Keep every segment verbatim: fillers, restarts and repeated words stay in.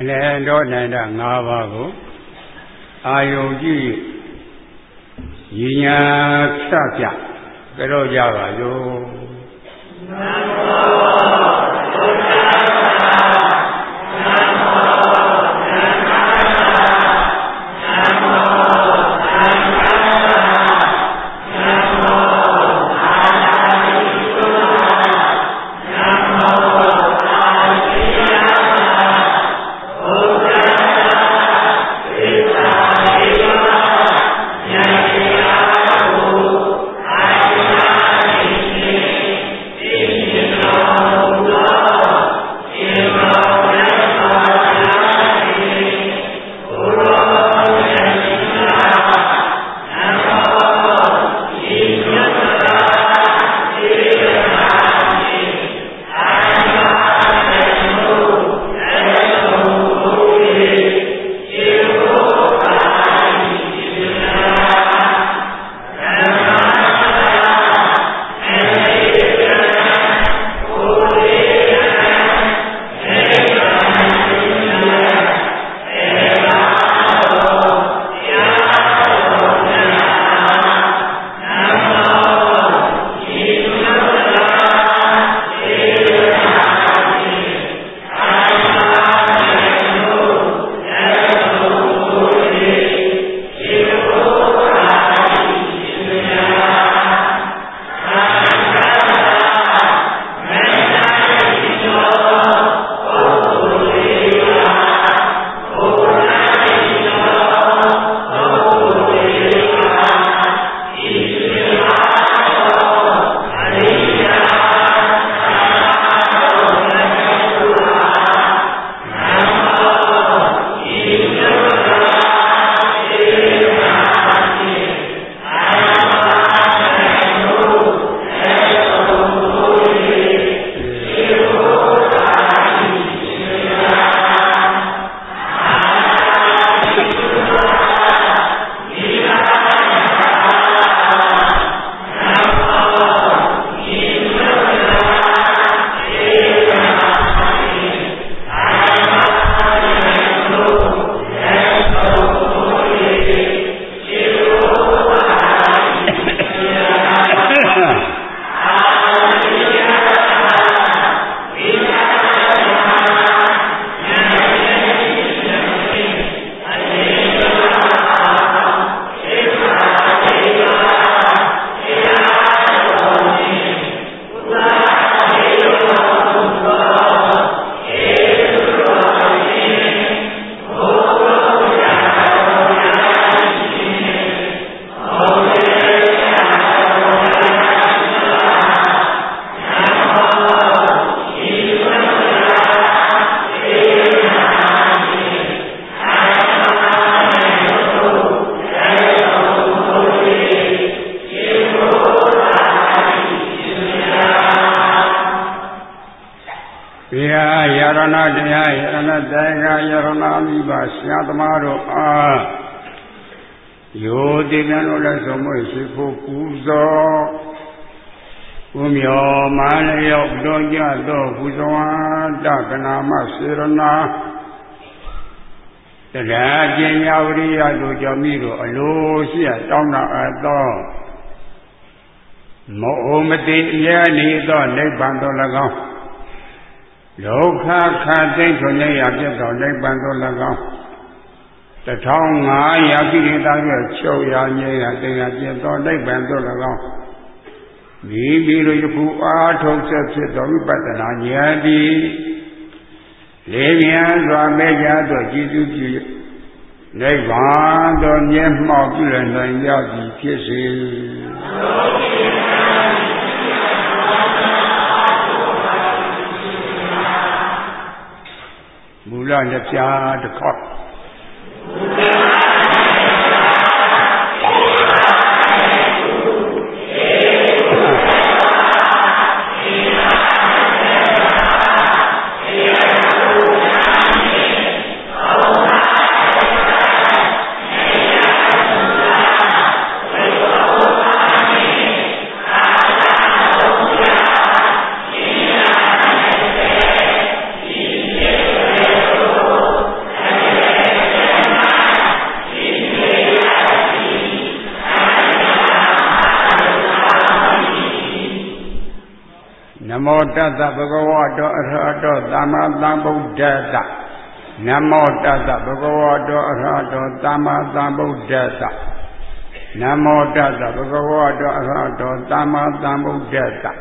လည်းတော့နိုင်တာ၅ပါးကိုအာယုံကြည့်ရည်ညာဖြတ်ပြကြတော့ကြပါစို့တရားကျင့်များဝိရိယတို့ကြောင့်မိတို့အလိုရှိရတောင်းတအပ်သောမအိုမသိအမြဲနေသောနိဗ္ဗာန်သို့၎င်းဒုက္ခခတ်သိမ့်ထွန်ရပြတ်သောနိဗ္ဗာန်သို့၎င်းတထောင်ငါးရာကိရိတာပြချုပ်ရာငြိမ်းရာတရားပြတ်သောနိဗ္ဗာန်သို့၎င်းမိမိတို့ယခုအားထုတ်ဆက်ဖြစ်သောဝိပဿနာဉာဏ်သည်လေးမြန်စွာမဲ့ကြသောကျေးဇူးပြုနိဗ္ဗာန်သို့မျက်မှောက်ပြုနိုင်ကြသည်ဖြစ်စေမူလနှစ်ပြားတစ်ခေါက် Namo Tassa Bhagavato Arahato Samma Sambuddhassa Namo Tassa Bhagavato Arahato Samma Sambuddhassa Namo Tassa Bhagavato Arahato Samma Sambuddhassa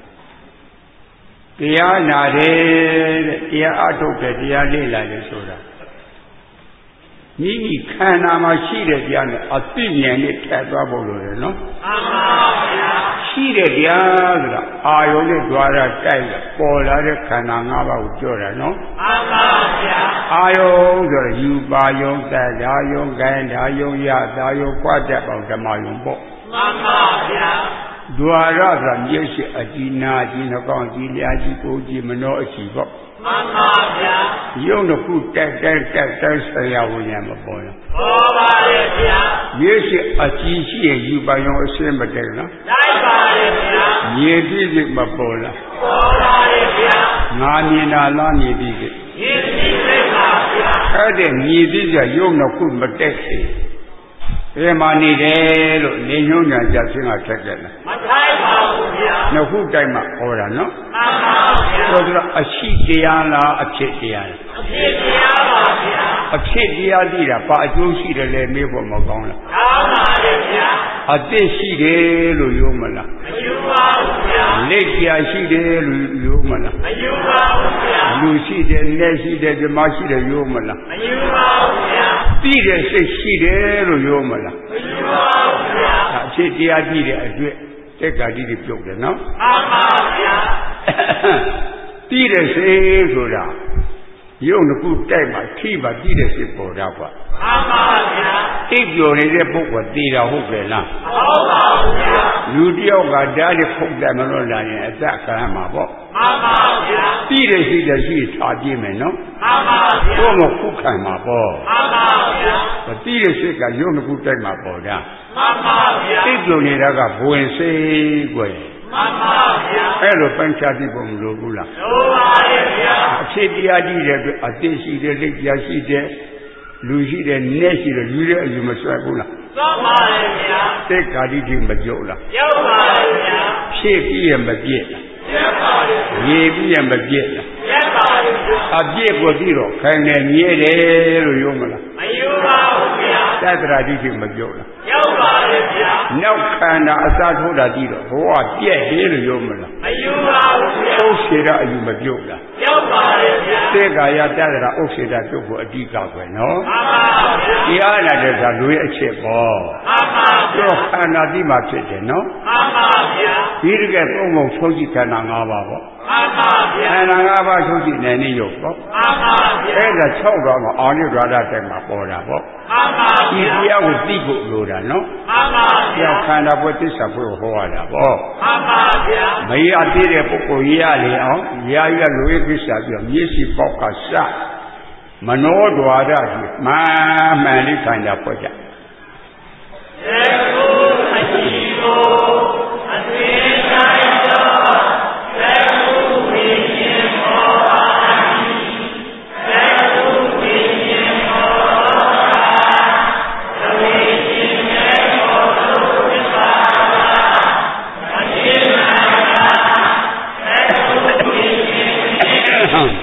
တရားနာတယ်တရားအထုတ်တယ်တရားလေ့လာတယ်ဆိုတာမိမိခန္ဓာမှာရှိတဲ့တရားနဲ့အသိဉာဏ်နဲ့ထည့်သွားဖို့လိုတယ်နော်မှန်ပါဗျာရှိတဲ့တရားဆိုတာအာယုန်နဲ့ द्वार တိုက်ပေါ်လာတဲ့ခန္ဓာ၅ပါးကိုပြောတာနော်မှန်ပါဗျာအာယုန်ဆိုတော့ယူပါယုန်သတ္တာယုန်ကံဓာယုန်ယသာယုန်ခွတ်တဲ့ပေါင်းဓမ္မယုန်ပေါ့မှန်ပါဗျာद्वार ဆိုတာမျက်စိအကြည့်နာကြည့်နှာခေါင်းကြည့်လျှာကြည့်ကိုယ်ကြည့်မနှောအကြည့်ပေါ့မှန်ပါဗျာယုံတစ်ခုတက်တက်တက်တက်ဆရာဝိညာဉ်မပေါ်လားပေါ်ပါရဲ့ဗျာမျက်စိအကြည့်ရှိရင်ယူပါယုံအစင်းမတက်လားတိုက်ပါရဲ့ဗျာမြင်ပြီးစိတ်မပေါ်လားပေါ်ပါရဲ့ဗျာငါမြင်တာလားမြင်ပြီးစိတ်မြင်ပြီးစိတ်ပါဗျာအဲ့ဒါမြင်ပြီးကြယုံတစ်ခုမတက်စေဘယ်မှာနေတယ်လို့နေညွှန်းညာကြဆင်းကထက်တယ်လားမထိုက်ပါဘူးဗျာနှစ်ခုတိုက်မှဟောတာနော်မှန်ပါဗျာဆိုတော့အရှိတရားလားအဖြစ်တရားလားအဖြစ်တရားပါဗျာအဖြစ်တရားသိတာဘာအကျိုးရှိတယ်လဲမေးဖို့မကောင်းလားကောင်းပါရဲ့ဗျာအသိရှိတယ်လို့ပြောမလားမယူပါဘူးဗျာလက်ပြရှိတယ်လို့ပြောမလားမယူပါဘူးဗျာလူရှိတယ်လက်ရှိတယ်ဓမ္မရှိတယ်ပြောမလားမယူပါဘူးဗျာသိတဲ့စိတ်ရှိတယ်လို့ပြောမလားမယူပါဘူးဗျာအဖြစ်တရားကြည့်တဲ့အတွက်တက္ကတိတွေပြုတ်တယ်နော်မှန်ပါဗျာသိတဲ့စိတ်ဆိုတာယုံတစ်ခုတိုက်မှထိပါသိတဲ့စိတ်ပေါ်တာကွာမှန်ပါဗျာသိပြောနေတဲ့ပုဂ္ဂိုလ်သိတာဟုတ်ကဲ့လားဟုတ်ပါဘူးဗျာလူတယောက်ကဓာတ်တွေခုတ်တယ်မလို့လာရင်အသက်ခံရမှာပေါ့မှန်ပါဗျာသိတဲ့စိတ်တရှိထားကြည့်မယ်နော်မှန်ပါဗျာဘုမခုခံမှာပေါ့မှန်ပါဗျာသိတဲ့စိတ်ကယုံတစ်ခုတိုက်မှပေါ်တာမှန်ပါဗျာသိပြောနေတာကဘဝင်စိတ်ကွယ်မှန်ပါဗျာအဲ့လိုပန်းချသိဖို့မလိုဘူးလားလိုပါရဲ့ဗျာအဖြစ်တရားကြည့်တဲ့အတွက်အသိရှိတဲ့လက်ပြရှိတဲ့လူရှိတဲ့နဲ့ရှိတဲ့လူရဲ့အယူမဆွဲဘူးလားသွမ်းပါရဲ့ဗျာသိက္ခာတိတိမပြုတ်လားပြုတ်ပါရဲ့ဗျာဖြည့်ပြီးရမပြည့်လားပြည့်ပါရဲ့ရေပြီးရမပြည့်လားပြည့်ပါရဲ့အပြည့်ကိုပြီးတော့ခိုင်နေမြဲတယ်လို့ပြောမလားမယူပါဘူးဗျာသတ္တရာတိတိမပြုတ်လားပြုတ်ပါရဲ့ဗျာနောက်ခန္ဓာအစထိုးတာကြည့်တော့ဘဝပြည့်တယ်လို့ပြောမလားမယူပါဘူးဗျာဥစ္စေရအယူမပြုတ်လားပြုတ်ပါရဲ့ဗျာသေကာယတတ္တရာဥစ္စေရပြုတ်ဖို့အဓိကပဲနော်မှန်ပါဗျာတရားနာတဲ့ကလူရဲ့အချက်ပေါ့မှန်ပါဗျာခန္ဓာတိမှဖြစ်တယ်နော်မှန်ပါဗျာဒီတကယ်သုံးပုံချုပ်ကြည့်ခန္ဓာ၅ပါးပေါ့မှန်ပါဗျာခန္ဓာ၅ပါးချုပ်ကြည့်နေနေရုပ်ပေါ့မှန်ပါဗျာအဲ့ဒါ၆တော့မှအာနိဒရာဒတက်မှာပေါ်တာပေါ့မှန်ပါဗျာဒီတရားကိုသိဖို့လိုတာနော်မှန်ပါဗျာခန္ဓာဘဝသစ္စာဘဝဟောရတာပေါ့မှန်ပါဗျာမရသေးတဲ့ပုဂ္ဂိုလ်ရလေအောင်ရာရလူရဲ့ကိစ္စပြီးမျက်စိပေါက်ကစမနောဒွါရကြီးမှန်မှန်လေးခန္ဓာပေါ်ကြသေကုအရှိကိုအသိတိုင်းတော့သေကုဝိညာဉ်ပေါ်ပါသေကုဝိညာဉ်ပေါ်ပါသေဝိညာဉ်ပေါ်လို့ပြပါအရှင်းနာသေကုဝိညာဉ်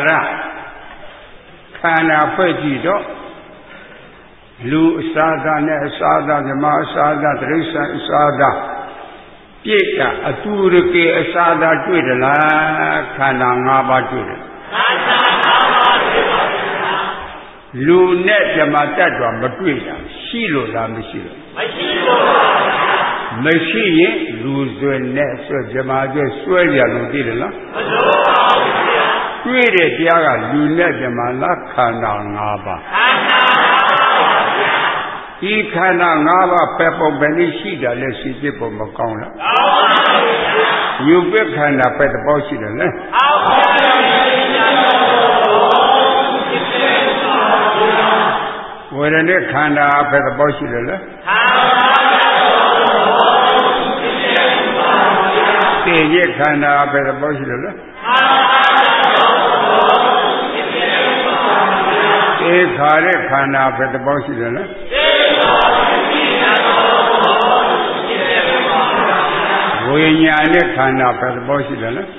ရခန္ဓာဖွဲ့ကြည့်တော့လူအစားသားနဲ့အစားသားဓမ္မအစားသားတိရစ္ဆာန်အစားသားပြည့်တာအတူရကေအစားသားတွေ့တယ်လားခန္ဓာ၅ပါးတွေ့တယ်ခန္ဓာ၅ပါးတွေ့ပါဗျာလူနဲ့ဓမ္မတ attva မတွေ့တာရှိလို့လားမရှိလို့မရှိလို့ပါဗျာမရှိရင်လူစွဲနဲ့ဆွဲဓမ္မကျွဲဆွဲရလို့သိတယ်လားမလို့ပါဘူးဗျာတွေ့တဲ့တရားကလူနဲ့ဓမ္မလားခန္ဓာ၅ပါးခန္ဓာဒီခန္ဓာ၅ပါးပဲပုံပဲနည်းရှိတယ်လဲရှိဖြစ်ပုံမကောင်းလားကောင်းပါဘူးဗျာယူပခန္ဓာပဲတပေါရှိတယ်လဲဟုတ်ပါဘူးဝေဒနာခန္ဓာပဲတပေါရှိတယ်လဲသိရခန္ဓာပဲတပေါရှိတယ်လဲသိခါရခန္ဓာပဲတပေါရှိတယ်လဲဝိညာဉ်နဲ့ခန္ဓာပဲသဘောရှိတယ်နော်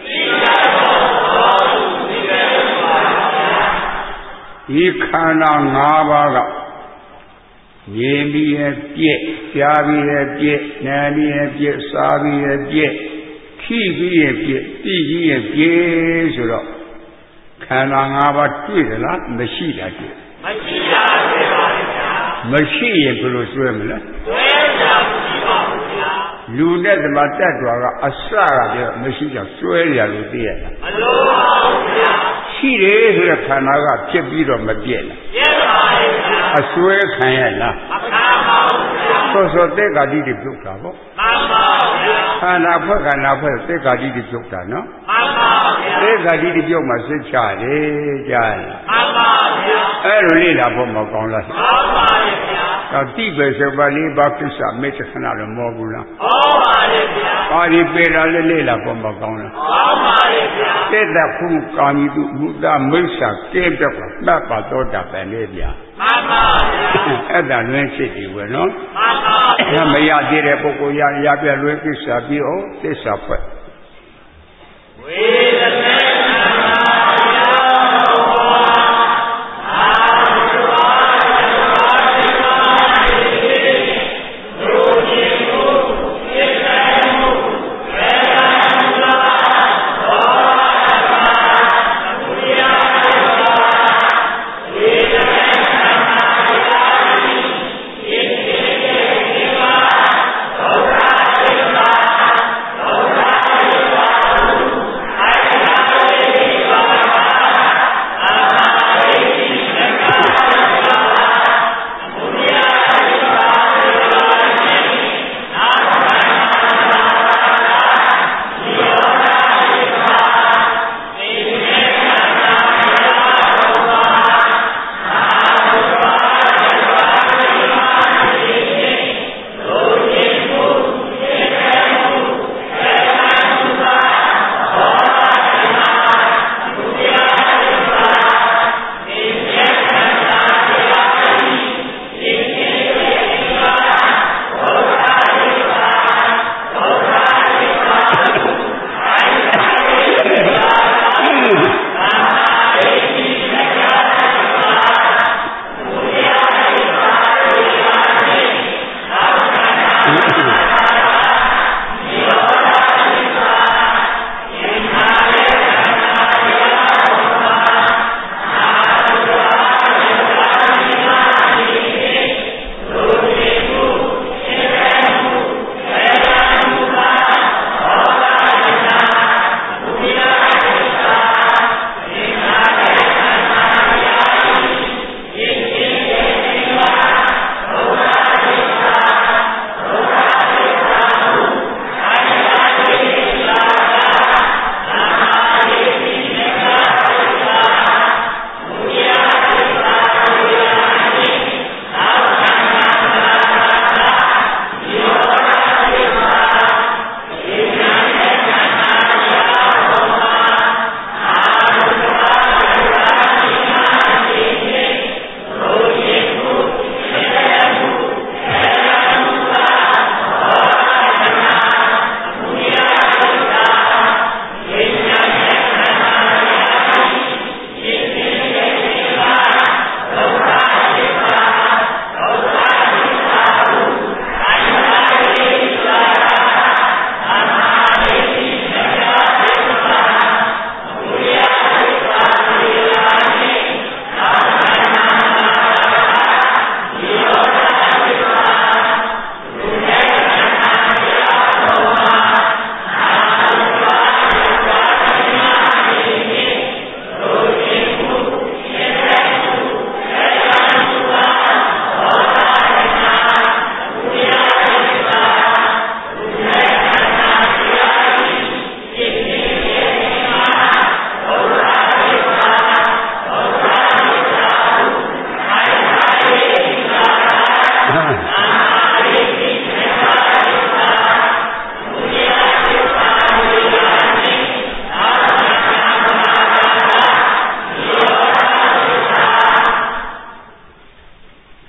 ဒီခန္ဓာ၅ပါးကမြင်ပြီးရဲ့ပြည့်ကြားပြီးရဲ့ပြည့်နားပြီးရဲ့ပြည့်စားပြီးရဲ့ပြည့်ခိပြီးရဲ့ပြည့်သိပြီးရဲ့ပြည့်ဆိုတော့ခန္ဓာ၅ပါးတွေ့တယ်လားမရှိတာတွေ့မရှိတာတွေ့ပါဘူးဗျာမရှိရင်ဘယ်လိုဆွဲမလဲဆွဲတာမရှိပါဘူးဗျာလူနဲ့ဓမ္မတ attva ကအစကတည်းကမရှိကြဆွဲရလို့သိရတာမလို့ပါဘူးဗျာရှိတယ်ဆိုတဲ့ခန္ဓာကဖြစ်ပြီးတော့မပြည့်လားပြည့်ပါရဲ့ဗျာအဆွဲခံရလားမခံပါဘူးဗျာဆိုဆိုသက်္ကာတိတွေပြုတ်တာပေါ့မှန်ပါဗျာခန္ဓာဖွဲ့ခန္ဓာဖွဲ့သက်္ကာတိတွေပြုတ်တာနော်မှန်ပါဗျာသက်္ကာတိတွေပြုတ်မှစိတ်ချတယ်ကြားရလားမှန်ပါဗျာအဲ့လိုလေ့လာဖို့မကောင်းလားမှန်ပါရဲ့ဗျာတော့တိပဲဆိုပါလေးပါကိစ္စမေတ္တခဏလို့မောဘူးလားဟောပါရဲ့ဗျာပါရီပေတာလေးလေ့လာဖို့မကောင်းလားဟောပါရဲ့ဗျာသေတ္တခုကာမိတုမုဒ္ဒမိစ္ဆာကဲတော့မှတ်ပါတော့တာပဲလေဗျာမှန်ပါဗျာအဲ့ဒါလွင်ဖြစ်ပြီဝယ်နော်မှန်ပါဗျာမရသေးတဲ့ပုဂ္ဂိုလ်ရရပြလွင်ကိစ္စပြီးအောင်သစ္စာဖွဲ့ဝေဒနာ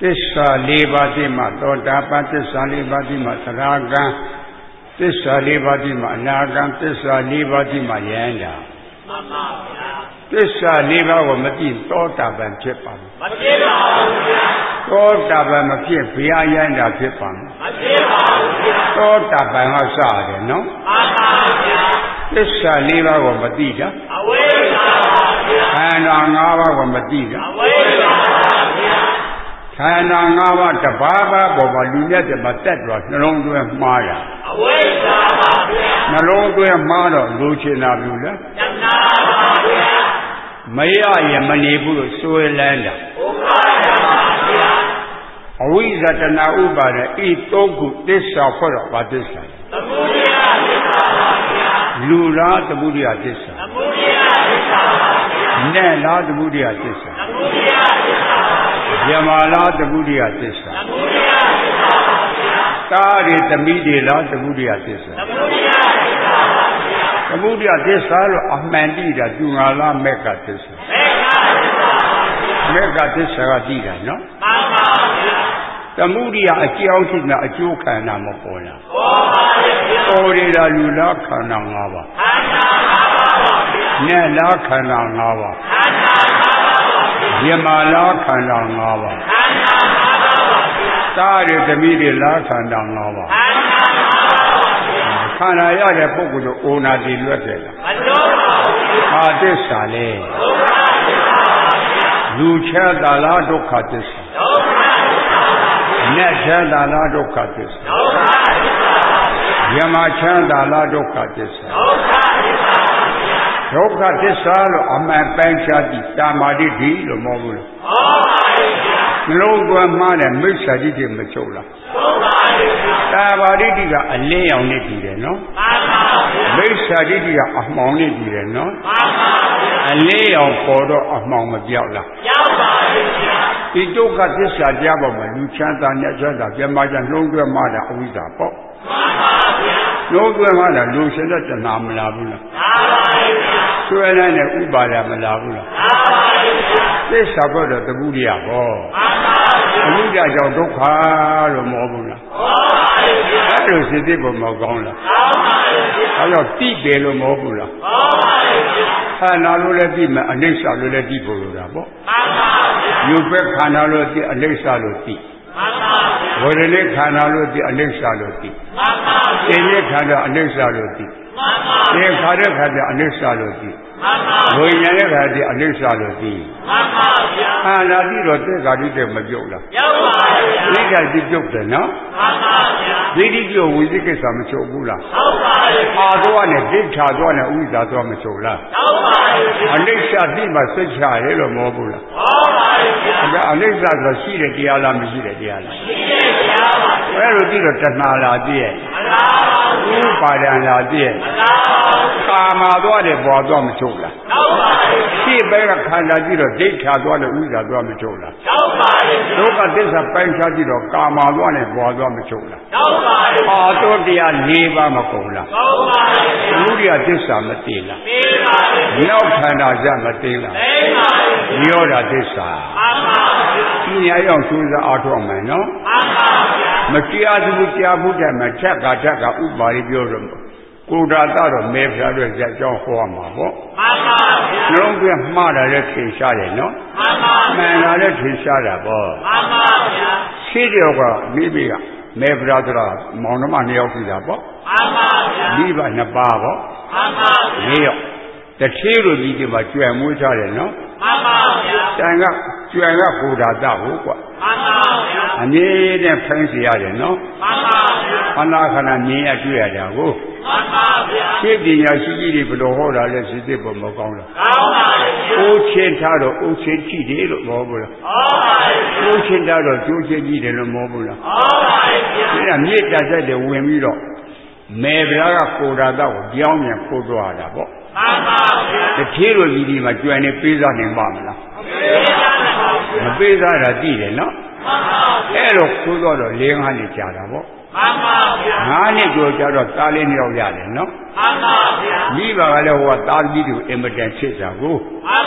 စ္စာလေးပါးတိမှသောတာပန်သစ္စာလေးပါးတိမှသရဂံသစ္စာလေးပါးတိမှအနာဂံသစ္စာလေးပါးတိမှယန္တာမှန်ပါဗျာသစ္စာလေးပါးကိုမသိသောတာပန်ဖြစ်ပါဘူးမဖြစ်ပါဘူးဗျာသောတာပန်မဖြစ်ဘုရားယန္တာဖြစ်ပါမယ်မဖြစ်ပါဘူးဗျာသောတာပန်ကစရတယ်နော်မှန်ပါဗျာသစ္စာလေးပါးကိုမသိတာအဝိဇ္ဇာပါဗျာခန္ဓာ၅ပါးကိုမသိတာအဝိဇ္ဇာပါဗျာခန္ဓာ၅ပါးတဘာဘာပေါ်မှာလူနဲ့တမတက်တော့နှလုံးသွင်းမှားတာအဝိဇ္ဇာပါဗျာနှလုံးသွင်းမှားတော့လူချင်တာဘူးလားတဏှာပါဗျာမရရင်မနေဘူးလို့စွဲလန်းတာဥပါဒပါဗျာအဝိဇ္ဇာတဏှာဥပါဒဤသုံးခုသစ္စာဖွဲ့တော့ဘာသစ္စာသမုဒယသစ္စာပါဗျာလူလားသမုဒယသစ္စာသမုဒယသစ္စာပါဗျာနဲ့လားသမုဒယသစ္စာသမုဒယသစ္စာယမလားသမုဒယသစ္စာသမုဒယသစ္စာပါဗျာတာရိသမီးတွေလားသမုဒယသစ္စာသမုဒယသစ္စာပါဗျာသမုဒယသစ္စာလို့အမှန်တိတာသူငါလားမက်ကသစ္စာမက်ကသစ္စာပါဗျာမက်ကသစ္စာကတိတာနော်မှန်ပါဗျာသမုဒယအကြောင်းရှိမှအကျိုးခန္ဓာမပေါ်လားပေါ်ပါဗျာပေါ်ရတာလူလားခန္ဓာ၅ပါးခန္ဓာ၅ပါးပါဗျာနဲ့လားခန္ဓာ၅ပါးခန္ဓာ၅ပါးပါဗျာယမလားခန္ဓာ၅ပါးခန္ဓာ၅ပါးပါဗျာတာရသမီးတွေလားခန္ဓာ၅ပါးခန္ဓာ၅ပါးပါဗျာခန္ဓာရတဲ့ပုဂ္ဂိုလ်တို့အိုနာတည်လွတ်တယ်လားမလွတ်ပါဘူးအာသစ္စာလေဒုက္ခသစ္စာပါဗျာလူချမ်းသာလားဒုက္ခသစ္စာဒုက္ခနတ်ချမ်းသာလားဒုက္ခသစ္စာဒုက္ခသစ္စာပါဗျာယမချမ်းသာလားဒုက္ခသစ္စာဒုက္ခသစ္စာပါဗျာဒုက္ခသစ္စာလို့အမှန်ပိုင်းခြားပြီးတာမာတိတိလို့မဟုတ်ဘူးလားဟုတ်ပါရဲ့ဗျာနှလုံးသွင်းမှတဲ့မိစ္ဆာတိတိမချုပ်လားဟုတ်ပါရဲ့ဗျာတာမာတိတိကအလင်းရောင်နဲ့တည်တယ်နော်မှန်ပါဗျာမိစ္ဆာတိတိကအမှောင်နဲ့တည်တယ်နော်မှန်ပါဗျာအလင်းရောင်ပေါ်တော့အမှောင်မပြောက်လားပြောက်ပါရဲ့ဗျာဒီဒုက္ခသစ္စာကြားပေါ်မှာလူချမ်းသာနဲ့ချမ်းသာပြမချနှလုံးသွင်းမှတာအဝိဇ္ဇာပေါ့မှန်ပါဗျာနှလုံးသွင်းမှတာလူရှင်တဲ့တဏှာမလာဘူးလားလာပါရဲ့ဗျာဆွဲလန်းတဲ့ဥပါဒမလာဘူးလားလာပါရဲ့ဗျာသစ္စာပေါ်တော့သမုဒယဟောမှန်ပါဗျာအမှုကြကြောင့်ဒုက္ခလို့မဟုတ်ဘူးလားဟောပါရဲ့ဗျာအဲ့လိုစိတ်သိပုံမကောင်းလားကောင်းပါရဲ့ဗျာအဲ့တော့တိတယ်လို့မဟုတ်ဘူးလားဟောပါရဲ့ဗျာခန္ဓာလို့လည်းပြီးမယ်အနိစ္စလို့လည်းပြီးဖို့လိုတာပေါ့မှန်ပါဗျာယူပဲခန္ဓာလို့သိအနိစ္စလို့သိမှန်ပါဗျာဝေဒနာခန္ဓာလို့သိအနိစ္စလို့သိမှန်ပါဗျာသင်္ခါရခန္ဓာအနိစ္စလို့သိမှန်ပါသင်္ခါရခန္ဓာအနိစ္စလို့သိမှန်ပါဝိညာဉ်ရဲ့ခန္ဓာအနိစ္စလို့သိမှန်ပါဗျာခန္ဓာပြီးတော့သစ္စာတိတဲ့မပြုတ်လားပြုတ်ပါဗျာဒီကတိပြုတ်တယ်နော်မှန်ပါဗျာဒီတိပြုတ်ဝိသိကိစ္စမချုပ်ဘူးလားဟုတ်ပါဗျာအာသွားနဲ့ဒိဋ္ဌာသွားနဲ့ဥစ္စာသွားမချုပ်လားဟုတ်ပါဗျာအနိစ္စတိမှစိတ်ချရဲလို့မဟုတ်ဘူးလားဟုတ်ပါဗျာအနိစ္စဆိုရှိတဲ့တရားလားမရှိတဲ့တရားလားရှိတဲ့တရားပါအဲ့လိုပြီးတော့တဏှာလာပြည့်မလားဥပါဒံလာပြည့်မလားကာမသွားတယ်ပေါ်သွားမချုပ်လားဟုတ်ပါဘူးရှေ့ဘက်ကခန္ဓာကြည့်တော့ဒိဋ္ဌာသွားတယ်ဥစ္စာသွားမချုပ်လားဟုတ်ပါဘူးဒုက္ခသစ္စာပိုင်းခြားကြည့်တော့ကာမသွားတယ်ပေါ်သွားမချုပ်လားဟုတ်ပါဘူးအာတောတရား၄ပါးမကုန်လားဟုတ်ပါဘူးဘုရားသစ္စာမသိလားသိပါဘူးနောက်ခန္ဓာကြမသိလားသိပါဘူးညောတာသစ္စာမှန်ပါဘူးဒီညာရောက်ကျိုးစားအားထုတ်မယ်နော်မှန်ပါဘူးမတရားသူကြားမှုတဲ့မှာချက်ကချက်ကဥပါရိပြောတော့ကိုယ်ဓာတ်တော့မဲဖျားတဲ့ဇက်ကြောင်းဟောမှာပေါ့မှန်ပါဗျာနှလုံးသွင်းမှားတာလည်းထင်ရှားတယ်နော်မှန်ပါမှန်တာလည်းထင်ရှားတာပေါ့မှန်ပါဗျာရှိတယ်ကမိမိကမဲဖျားဆိုတာမောင်နှမနှစ်ယောက်ရှိတာပေါ့မှန်ပါဗျာမိဘနှစ်ပါးပေါ့မှန်ပါဗျာလေးယောက်တထေးလိုကြီးကမှကြွယ်မွေးထားတယ်နော်မှန်ပါဗျာတန်ကကြွယ်ကကိုယ်ဓာတ်ဟုတ်ကွာမှန်ပါဗျာအမြဲတမ်းဖိုင်းစီရတယ်နော်မှန်ပါဗျာခန္ဓာခန္ဓာမြင်ရတွေ့ရတာကိုမှန်ပါဗျာသိပညာရှိကြီးတွေဘယ်လိုဟောတာလဲစိတ်သိပုံမကောင်းလားကောင်းပါဗျာအိုးချင်းထားတော့အိုးချင်းကြည့်တယ်လို့မဟုတ်ဘူးလားဟုတ်ပါဗျာအိုးချင်းထားတော့ကျိုးချင်းကြည့်တယ်လို့မဟုတ်ဘူးလားဟုတ်ပါဗျာဒါမြေတာဆက်တယ်ဝင်ပြီးတော့မေဗျာကကိုယ်ဓာတ်ကိုကြောင်းပြန်ပို့သွားတာပေါ့မှန်ပါဗျာတထေးလိုကြီးဒီမှာကြွယ်နေပေးစားနိုင်ပါမလားမပေးစားတာကြည့်တယ်နော်မှန်ပါဗျာအဲ့တော့ခိုးတော့တော့၄၅နှစ်ကြာတာပေါ့မှန်ပါဗျာ၅နှစ်ကျော်ကြာတော့သားလေးနှစ်ယောက်ရတယ်နော်မှန်ပါဗျာမိဘကလည်းဟိုကသားကြီးတွေကိုအင်မတန်ချစ်တာကိုမှန်ပါဗျ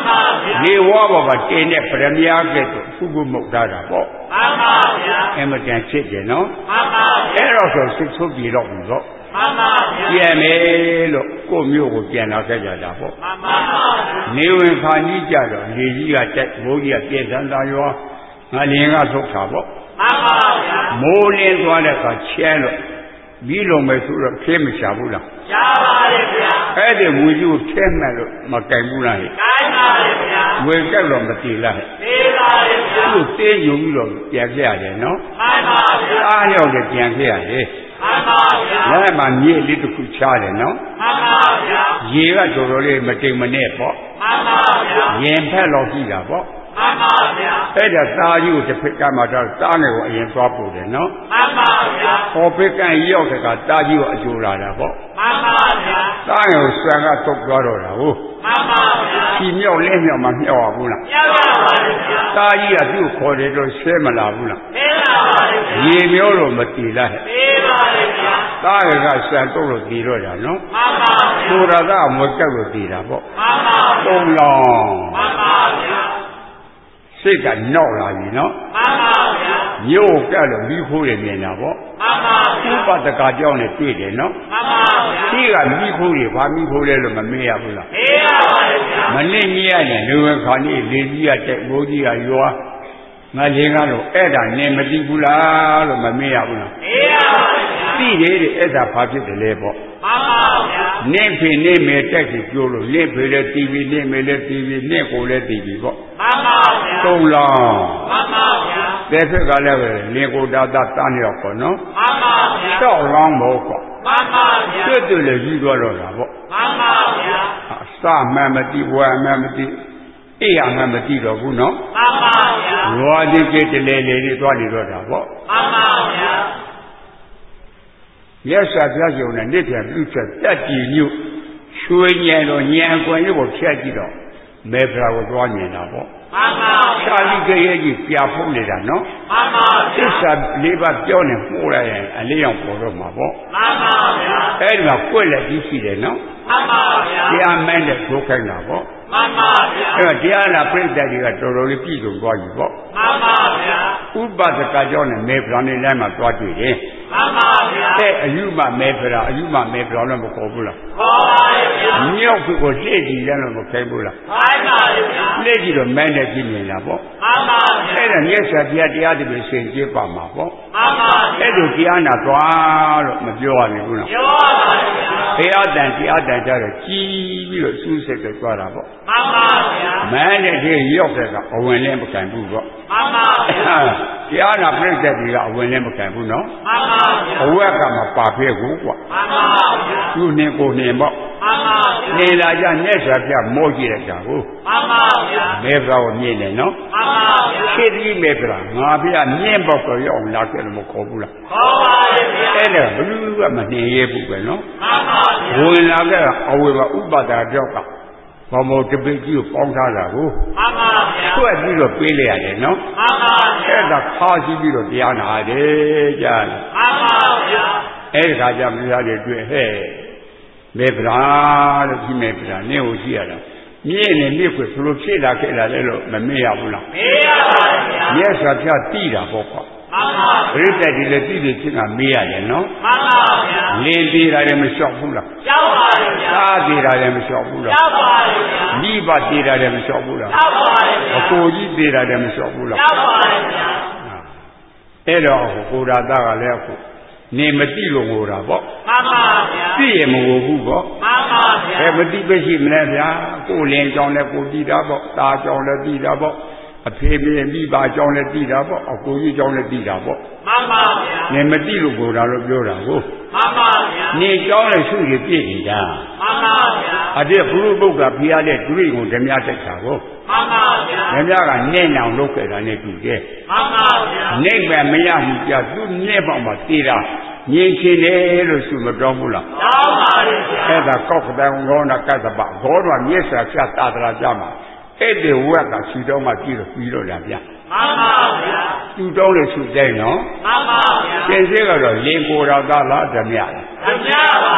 နေဝါဘောကတင်းတဲ့ပရမယာကဲ့သို့ခုခုမုတ်တာတာပေါ့မှန်ပါဗျာအမတန်ချစ်တယ်နော်မှန်ပါဗျာအဲ့တော့ဆိုစစ်ဆိုးပြေတော့ဘူးပေါ့မှန်ပါဗျာပြန်မယ်လို့ကိုမျိုးကိုပြန်လာခဲ့ကြတာပေါ့မှန်ပါဗျာနေဝင်ခါကြီးကြတော့လေကြီးကတက်မိုးကြီးကပြေစံသာရောငါလင်းကထုတ်တာပေါ့မှန်ပါဗျာမိုးလင်းသွားတဲ့အခါချဲလို့ပြီးလုံးမယ်ဆိုတော့ခဲမရှာဘူးလားရှားပါလေဗျာအဲ့ဒီဝီကြီးကိုခဲမှတ်လို့မကင်ဘူးလားဟဲ့ကင်ပါလေဗျာဝေကက်တော့မတည်လားဟဲ့တည်ပါလေဗျာသူ့သေးယူပြီးတော့ပြန်ခဲ့ရတယ်နော်မှန်ပါဗျာအားရောက်တယ်ပြန်ခဲ့ရတယ်မှန်ပါဗျာလက်မှာမြေလေးတစ်ခုချားတယ်နော်မှန်ပါဗျာရေကတော်တော်လေးမတိမ်မနဲ့ပေါ့မှန်ပါဗျာရင်ဖက်လို့ရှိတာပေါ့မှန်ပါဗျာအဲ့ဒါသားကြီးကိုတစ်ဖက်ကမှတော့သားငယ်ကိုအရင်သွားပို့တယ်နော်မှန်ပါဗျာဟောဖက်ကရောက်တဲ့ကသားကြီးကိုအကျိုးလာတာပေါ့မှန်ပါဗျာသားငယ်ကိုဆွမ်းကတုတ်သွားတော့တာဟုတ်မှန်ပါဗျာဒီမြောက်လဲမြောက်မှမြောက်ရဘူးလားမြောက်ရပါလေဗျာသားကြီးကသူ့ကိုခေါ်တယ်တော့ဆဲမလာဘူးလားဆဲလာပါလေဗျာရေမြောလို့မတည်လားဟဲ့တည်ပါလေဗျာသားငယ်ကဆွမ်းတုတ်လို့တည်တော့တာနော်မှန်ပါဗျာကိုရသားမွေးကြောက်လို့တည်တာပေါ့မှန်ပါတုံးလောင်မှန်ပါဗျာစိတ်ကနောက်လာပြီနော်မှန်ပါဗျာမြို့ကလို့မိခိုးရမြင်တာပေါ့မှန်ပါဗျာဥပဒကကြောင့်လည်းတွေ့တယ်နော်မှန်ပါဗျာဒီကမိခိုးတွေဘာမိခိုးလဲလို့မမေးရဘူးလားမေးရပါလေဗျာမနစ်ညရတယ်လူဝခါနေလေကြီးကတက်မိုးကြီးကရွာငါချင်းကတော့အဲ့ဒါနင်မသိဘူးလားလို့မမေးရဘူးလားမေးရပါလေဗျာသိတယ်တဲ့အဲ့ဒါဘာဖြစ်တယ်လဲပေါ့မှန်ပါဗျာနင့်ဖေနင့်မေတက်စီပြောလို့နင့်ဖေလည်းတီဗီနင့်မေလည်းတီဗီနင့်ကိုလည်းတီဗီပေါ့မှန်ပါဗျာသုံးလောင်းမှန်ပါဗျာတဲ့ဖက်ကလည်းပဲလင်ကိုတာတာတန်းရောက်ပေါ့နော်မှန်ပါဗျာတော့လောင်းမို့ပေါ့မှန်ပါဗျာတွေ့တွေ့လည်းယူသွားတော့တာပေါ့မှန်ပါဗျာအစမှန်မတိဝါမှန်မတိအေးရမှန်မတိတော့ဘူးနော်မှန်ပါဗျာရွာကြီးကြီးတလေလေလေးသွားနေတော့တာပေါ့မှန်ပါဗျာရက်စာပြည့်စုံတဲ့နေ့ပြန်ပြုချက်တက်ကြည်ညွရွှေညံတော့ညံကွယ်ရုပ်ကိုဖြတ်ကြည့်တော့မေဖရာကိုသွားမြင်တာပေါ့မှန်ပါရှာလီကရဲ့ကြီးပြဖုံးနေတာနော်မှန်ပါသစ္စာလေးပါးပြောနေမှုလိုက်ရင်အလေးအောင်ပေါ်တော့မှာပေါ့မှန်ပါဗျာအဲ့ဒီမှာကွက်လက်ကြီးရှိတယ်နော်မှန်ပါဗျာတရားမန်းတဲ့ဒုက္ခိုင်းတာပေါ့မှန်ပါဗျာအဲ့တော့တရားနာပြိတ္တတွေကတော်တော်လေးပြည့်စုံသွားပြီပေါ့မှန်ပါဗျာဥပဒကကြောင့်နဲ့မေဖရာနေတိုင်းမှာသွားတွေ့တယ်မှန်ပါဗျာတဲ့အယူမမေဖရာအယူမမေဖရာလည်းမခေါ်ဘူးလားခေါ်ပါဗျာမြောက်ကိုလှည့်ကြည့်လည်းမခိုင်းဘူးလားခိုင်းပါဗျာလှည့်ကြည့်တော့မန်းတဲ့ကြည့်နေတာပေါ့မှန်ပါဗျာအဲ့ဒါမျက်စာတရားတရားတွေဆင်ကျပါမှာပေါ့မှန်ပါဗျာအဲ့လိုတရားနာသွားလို့မပြောရဘူးလားပြောပါဗျာဘုရားတန်တရားတန်ကြတော့ကြီးပြီးတော့စူးစိတ်ကြသွားတာပေါ့မှန်ပါဗျာမန်းတဲ့ကြီးရောက်တဲ့ကအဝင်လည်းမကန်ဘူးပေါ့မှန်ပါဗျာတရားနာပြိတ္တတွေကအဝင်လည်းမကန်ဘူးနော်မှန်ပါဗျာအဝက်ကမပါဖဲဘူးကွာမှန်ပါဗျာသူနေကိုနေပေါ့မှန်ပါဗျာနေလာကြမျက်စာပြမောကြည့်လိုက်တာကိုမှန်ပါဗျာမေဖရာကိုမြင်တယ်နော်မှန်ပါဗျာခေတိမေဖရာငါပြမြင့်ပေါက်တော့ရောက်လာတယ်လို့မခေါ်ဘူးလားခေါ်ပါလေဗျာအဲ့ဒါဘလူးကမနှင်ရဲဘူးပဲနော်မှန်ပါဗျာဝင်လာတဲ့အဝေကဥပဒါကြောက်ကဘာမို့တပိတ်ကြီးကိုပေါင်းထားတာကိုမှန်ပါဗျာတွက်ပြီးတော့ပေးလိုက်ရတယ်နော်မှန်ပါဗျာအဲ့ဒါခါရှိပြီးတော့တရားနာတယ်ကြားလားမှန်ပါဗျာအဲ့ဒီခါကျမရတဲ့တွေ့ဟဲ့မေဗရာလို့ကြီးမေဗရာနင့်ကိုကြည့်ရတာမြင့်နေမြင့်ကိုဘလို့ဖြစ်လာခဲ့လာလဲလို့မမေ့ရဘူးလားမေ့ရပါဗျာမျက်စာဖြတ်တိတာပေါ့ကွာမှန်ပါပြိတ္တဒီလည်းတိတိချင်းကမေးရတယ်နော်မှန်ပါဗျာလင်းသေးတာလည်းမလျှောက်ဘူးလားလျှောက်ပါဗျာသားသေးတာလည်းမလျှောက်ဘူးလားလျှောက်ပါဗျာမိဘသေးတာလည်းမလျှောက်ဘူးလားလျှောက်ပါဗျာအကိုကြီးသေးတာလည်းမလျှောက်ဘူးလားလျှောက်ပါဗျာအဲ့တော့ကိုရာသားကလည်းအခုနေမတိလို့ငိုတာပေါ့မှန်ပါဗျာသိရမငိုဘူးပေါ့မှန်ပါဗျာဘယ်မတိပဲရှိမလဲဗျာကိုလင်းကြောင်းလည်းကိုတိတာပေါ့ตาကြောင်းလည်းတိတာပေါ့အဖေမေမိဘကြောင်းလည်းတိတာပေါ့အကိုကြီးကြောင်းလည်းတိတာပေါ့မှန်ပါဗျာနေမတိလို့ငိုတာလို့ပြောတာကိုမှန်ပါဗျာနေကြောင်းလည်းရှုရပြည့်နေတာမှန်ပါဗျာအတဲ့ဘုရုပုဂ္ဂဖျားတဲ့ဒုရိကိုဓမြတက်တာကိုမှန်ပါဗျာဓမြကနဲ့နောင်လုပ်ခဲ့တာနဲ့တူတယ်မှန်ပါဗျာနေပဲမရဘူးကြာသူနဲ့ပေါ့မှာတေးတာငြိမ်ချင်တယ်လို့ဆိုမတော်ဘူးလားတောင်းပါလေဗျာအဲ့ဒါကောက်ကတန်ဂေါနာကတ္တပဂေါတော်မျက်စာဖြတ်တာတရာကြမှာအဲ့ဒီဝက်ကခြေတော်မှကြည့်တော့ပြီးတော့လာဗျာမှန်ပါဗျာသူတော်လေသူတိုင်းနော်မှန်ပါဗျာသင်စေကတော့လင်ကိုယ်တော်သားလားဓမြလားဓမြပါဗျာသ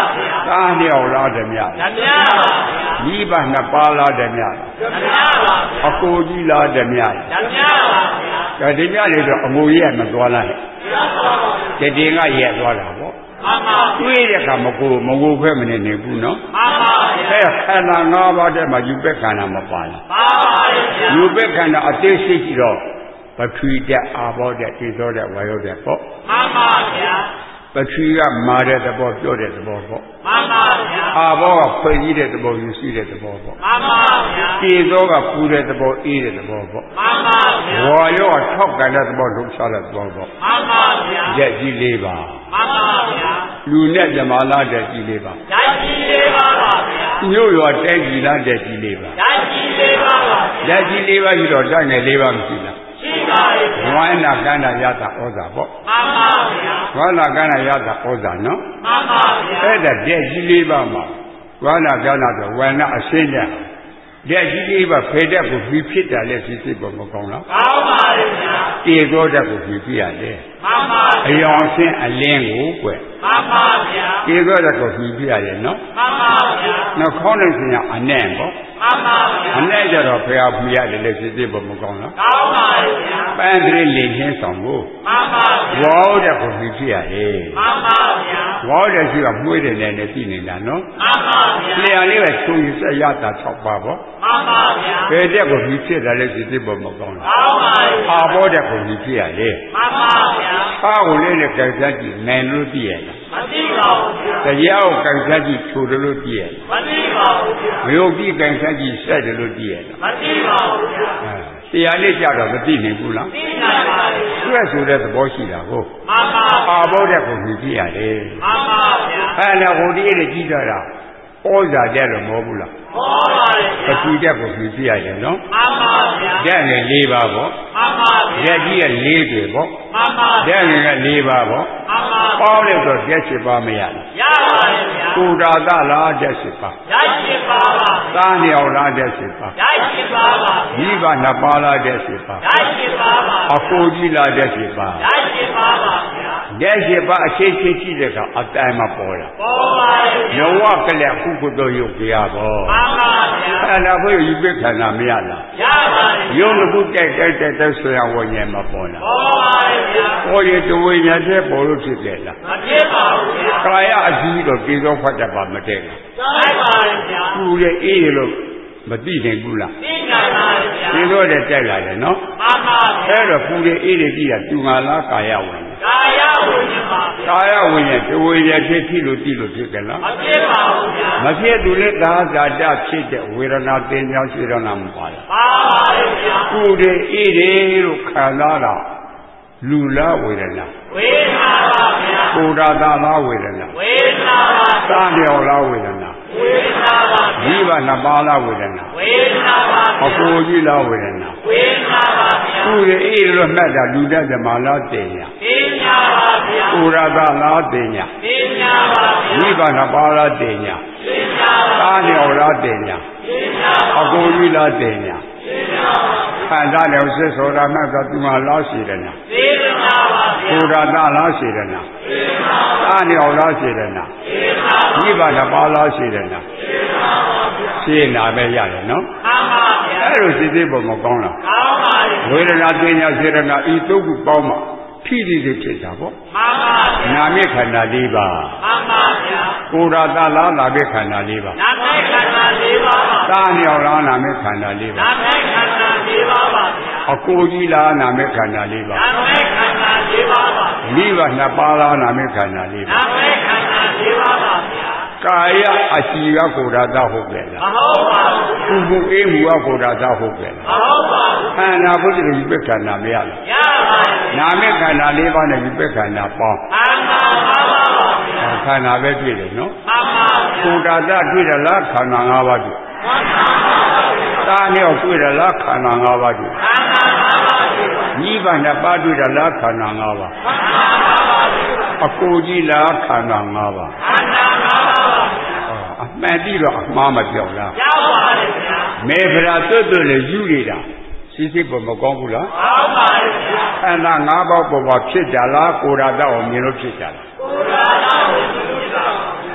သားနှစ်ယောက်လားဓမြဓမြပါဗျာမိဘနှစ်ပါးလားဓမြဓမြပါဗျာအကိုကြီးလားဓမြဓမြပါဗျာဓမြလေးတော့အငိုရက်မသွားလိုက်တည်တင်ကရက်သွားတာပေါ့မှန်ပါတွေးတဲ့ကမကိုမကိုဖဲမနေနေဘူးနော်မှန်ပါဗျာအဲခန္ဓာ၅ပါးတည်းမှာယူပက်ခန္ဓာမပါလားမှန်ပါဗျာယူပက်ခန္ဓာအသေးစိတ်ကြည့်တော့ပထဝီတက်အာဘောတက်ဒီသောတက်ဝါယောတက်ပေါ့မှန်ပါဗျာပထဝီကမာတဲ့သဘောပြောတဲ့သဘောပေါ့မှန်ပါဗျာအာဘောကဖွင့်ကြီးတဲ့သဘောယူရှိတဲ့သဘောပေါ့မှန်ပါဗျာဒီသောကပူတဲ့သဘောအေးတဲ့သဘောပေါ့မှန်ပါဗျာဝါယောကထောက်ကန်တဲ့သဘောလှုပ်ရှားတဲ့သဘောပေါ့မှန်ပါဗျာရက်ကြီးလေးပါမှန်ပါဗျာလူနဲ့ဇမာလာတဲ့ကြီးလေးပါဓာတ်ကြီးလေးပါပါဗျာမြို့ရွာတဲကြီးလားတဲ့ကြီးလေးပါဓာတ်ကြီးလေးပါပါဓာတ်ကြီးလေးပါပြီးတော့ဓာတ်ငယ်လေးပါမရှိလားရှိပါရဲ့ဝိုင်းနာကန္နာယတာဩဇာပေါ့မှန်ပါဗျာဝိုင်းနာကန္နာယတာဩဇာနော်မှန်ပါဗျာအဲ့ဒါဓာတ်ကြီးလေးပါမှာဝိုင်းနာကန္နာဆိုဝိုင်းနာအရှင်းတဲ့ဓာတ်ကြီးလေးပါဖေတဲ့ကိုပြီးဖြစ်တာလဲစစ်စစ်ပေါ်မကောင်းလားကောင်းပါရဲ့ဗျာတေသောဓာတ်ကိုပြီးပြရတယ်မှန်ပါအယောင်ရှင်းအလင်းကိုကွယ်မှန်ပါဗျာတေသောဓာတ်ကိုပြီးပြရတယ်နော်မှန်ပါဗျာနှခေါင်းနဲ့ဆင်ရအနဲ့ပေါ့မှန်ပါဗျာအနဲ့ကြတော့ဖေအောင်ပြရတယ်လဲစစ်စစ်ပေါ်မကောင်းလားကောင်းပါရဲ့ဗျာပန်းတည်းလင်းချင်းဆောင်ကိုမှန်ပါဗျာဝေါဓာတ်ကိုပြီးပြရတယ်မှန်ပါဗျာဝေါဓာတ်ရှိကမှုေးတယ်နဲ့လည်းသိနေတာနော်မှန်ပါဗျာလျာလေးပဲချုံရစရတာ၆ပါးပေါ့မှန်ပါဗျာဘယ်တဲ့ကိုပြီးဖြစ်တယ်လဲစစ်စစ်ပေါ်မကောင်းလားကောင်းပါရဲ့အာဘောဓာတ်ကိုပြီးပြရတယ်မှန်ပါဗျာအားကိုလေးနဲ့ကြိုက်စားကြည့်နိုင်လို့သိရလားမသိပါဘူးဗျာတရားကိုကြိုက်စားကြည့်ချိုတယ်လို့သိရလားမသိပါဘူးဗျာမယုတ်ကြည့်ကြိုက်စားကြည့်ဆက်တယ်လို့သိရလားမသိပါဘူးဗျာတရားလေးကြတော့မသိနိုင်ဘူးလားသိနိုင်ပါဘူးသူ့ဆိုတဲ့သဘောရှိတာကိုမှန်ပါအာဘောတဲ့ကိုမြည်ပြရတယ်မှန်ပါဗျာအဲ့ဒါဟိုဒီလေးကြည့်တော့တာဩဇာတဲ့လို့မဟုတ်ဘူးလားဟောပါရဲ့ပထူတဲ့ကိုမြည်ပြရတယ်နော်မှန်ပါဗျာတဲ့ငယ်၄ပါးပေါ့မှန်ပါဗျာရက်ကြီးရဲ့၄တွေပေါ့မှန်ပါတဲ့ငယ်က၄ပါးပေါ့မှန်ပါပေါင်းလိုက်တော့တဲ့၈ပါးမရဘူးရပါရဲ့ဗျာကိုယ်တာသလားတဲ့၈ပါးရ၈ပါးပါသားနှစ်ယောက်လားတဲ့၈ပါးရ၈ပါးပါမိဘနှစ်ပါးလားတဲ့၈ပါးရ၈ပါးပါအကိုကြီးလားတဲ့၈ပါးရ၈ပါးပါဗျာတဲ့၈ပါးအချင်းချင်းရှိတဲ့ကအတိုင်းမပေါ်လာပေါ်ပါရဲ့ယဝကလည်းအခုကတော့ရုပ်ကြရပေါ့မှန်ပါဗျာအဲ့ဒါဘုရားယူပိခန္ဓာမရလားရပါရဲ့ယုံတစ်ခုတိုက်တိုက်တိုက်တိုက်ဆိုရဝဉ္ဇဉ်မပေါ်လားပေါ်ပါရဲ့ဗျာပေါ်ရတဝိညာဉ်တဲ့ပေါ်လို့ဖြစ်တယ်လားမဖြစ်ပါဘူးဗျာကာယအကြီးတော့ကေသောဖတ်တတ်ပါမတည့်ဘူးတိုက်ပါရဲ့ဗျာသူရဲ့အေးလို့မသိနိုင်ဘူးလားသိနိုင်ပါရဲ့ဗျာဒီတော့လည်းတိုက်လာတယ်နော်မှန်ပါဗျာအဲ့တော့ပူရဲ့အေးတွေကြည့်တာသူငါလားကာယဝဉ္ဇဉ်ကာယဝဉ္ဇဉ်ပါကာယဝဉ္ဇဉ်တဝိညာဉ်ဖြစ်ဖြစ်လို့သိလို့ဖြစ်ကြလားမဖြစ်ပါဘူးဗျာမဖြစ်သူလည်းသာဇာတဖြစ်တဲ့ဝေဒနာသင်ညာရှိရနာမပါလားပါပါရဲ့ဗျာကိုယ်တည်းအေးတယ်လို့ခံစားတာလူလားဝေဒနာဝေဒနာပါဗျာကိုယ်တာသာလားဝေဒနာဝေဒနာပါသာမြော်လားဝေဒနာဝေဒနာပါမိဘနှစ်ပါးလားဝေဒနာဝေဒနာပါအကိုကြီးလားဝေဒနာဝေဒနာပါဗျာကိုယ်တည်းအေးလို့မှတ်တာလူတတ်ဓမ္မလားတင်ညာတင်ညာပါဗျာကိုယ်ရာသာလားတင်ညာတင်ညာပါဗျာမိဘနှစ်ပါးလားတင်ညာတင်ညာပါသာမြော်လားတင်ညာတင်ညာပါအကိုကြီးလားတင်ညာတင်ညာပါခန္ဓာလည်းစစ်ဆိုတာမှသာသူမှာလားရှိတယ်ညာသေရနာပါဗျာကိုယ်ရာသာလားရှိတယ်ညာသေရနာသာမြော်လားရှိတယ်ညာသေရနာမိဘနှစ်ပါးလားရှိတယ်ညာသေရနာပါဗျာရှင်းနာပဲရတယ်နော်မှန်ပါဗျာအဲ့လိုစိတ်သေးပုံမကောင်းလားကောင်းပါရဲ့ဝေဒနာပညာစေရနာဤသုံးခုပေါင်းမှဖြည်းဖြည်းဖြစ်တာပေါ့မှန်ပါဗျာနာမေခန္ဓာ၄ပါးမှန်ပါဗျာကိုယ်ရာသလားနာမေခန္ဓာ၄ပါးနာမေခန္ဓာ၄ပါးပါသာမြောက်လားနာမေခန္ဓာ၄ပါးနာမေခန္ဓာ၄ပါးပါဗျာအကိုကြီးလားနာမေခန္ဓာ၄ပါးနာမေခန္ဓာ၄ပါးပါမိဘနှစ်ပါးလားနာမေခန္ဓာ၄ပါးနာမေခန္ဓာ၄ပါးပါဗျာကာယအရှိကကိုယ်ရာသဟုတ်ပဲလားမဟုတ်ပါဘူးသူ့မှုအေးမှုကကိုယ်ရာသဟုတ်ပဲလားမဟုတ်ပါဘူးခန္ဓာဘုဒ္ဓရဲ့ယူပခန္ဓာမရလားရပါတယ်နာမေခန္ဓာ၄ပါးနဲ့ယူပခန္ဓာပေါင်းခန္ဓာ၅ပါးပါဗျာခန္ဓာပဲတွေ့တယ်နော်မှန်ပါဗျာကိုယ်ရာသတွေ့တယ်လားခန္ဓာ၅ပါးတွေ့ခန္ဓာ၅ပါးပါသာနဲ့တွေ့တယ်လားခန္ဓာ၅ပါးတွေ့ခန္ဓာ၅ပါးတွေ့ညီးပါနှစ်ပါးတွေ့တယ်လားခန္ဓာ၅ပါးခန္ဓာ၅ပါးတွေ့အကိုကြီးလားခန္ဓာ၅ပါးခန္ဓာ၅ပါးပါအမှန်တိတော့အမှားမပြောက်လားပြောက်ပါတယ်ဗျာမေဗရာတွတ်တွတ်လည်းယူနေတာစိစိပေါ်မကောင်းဘူးလားကောင်းပါတယ်ဗျာခန္ဓာ၅ပါးပေါ်မှာဖြစ်ကြလားကိုယ်ရာတော့မြင်လို့ဖြစ်ကြလားကိုယ်ရာတော့မြင်လို့ဖြစ်တာ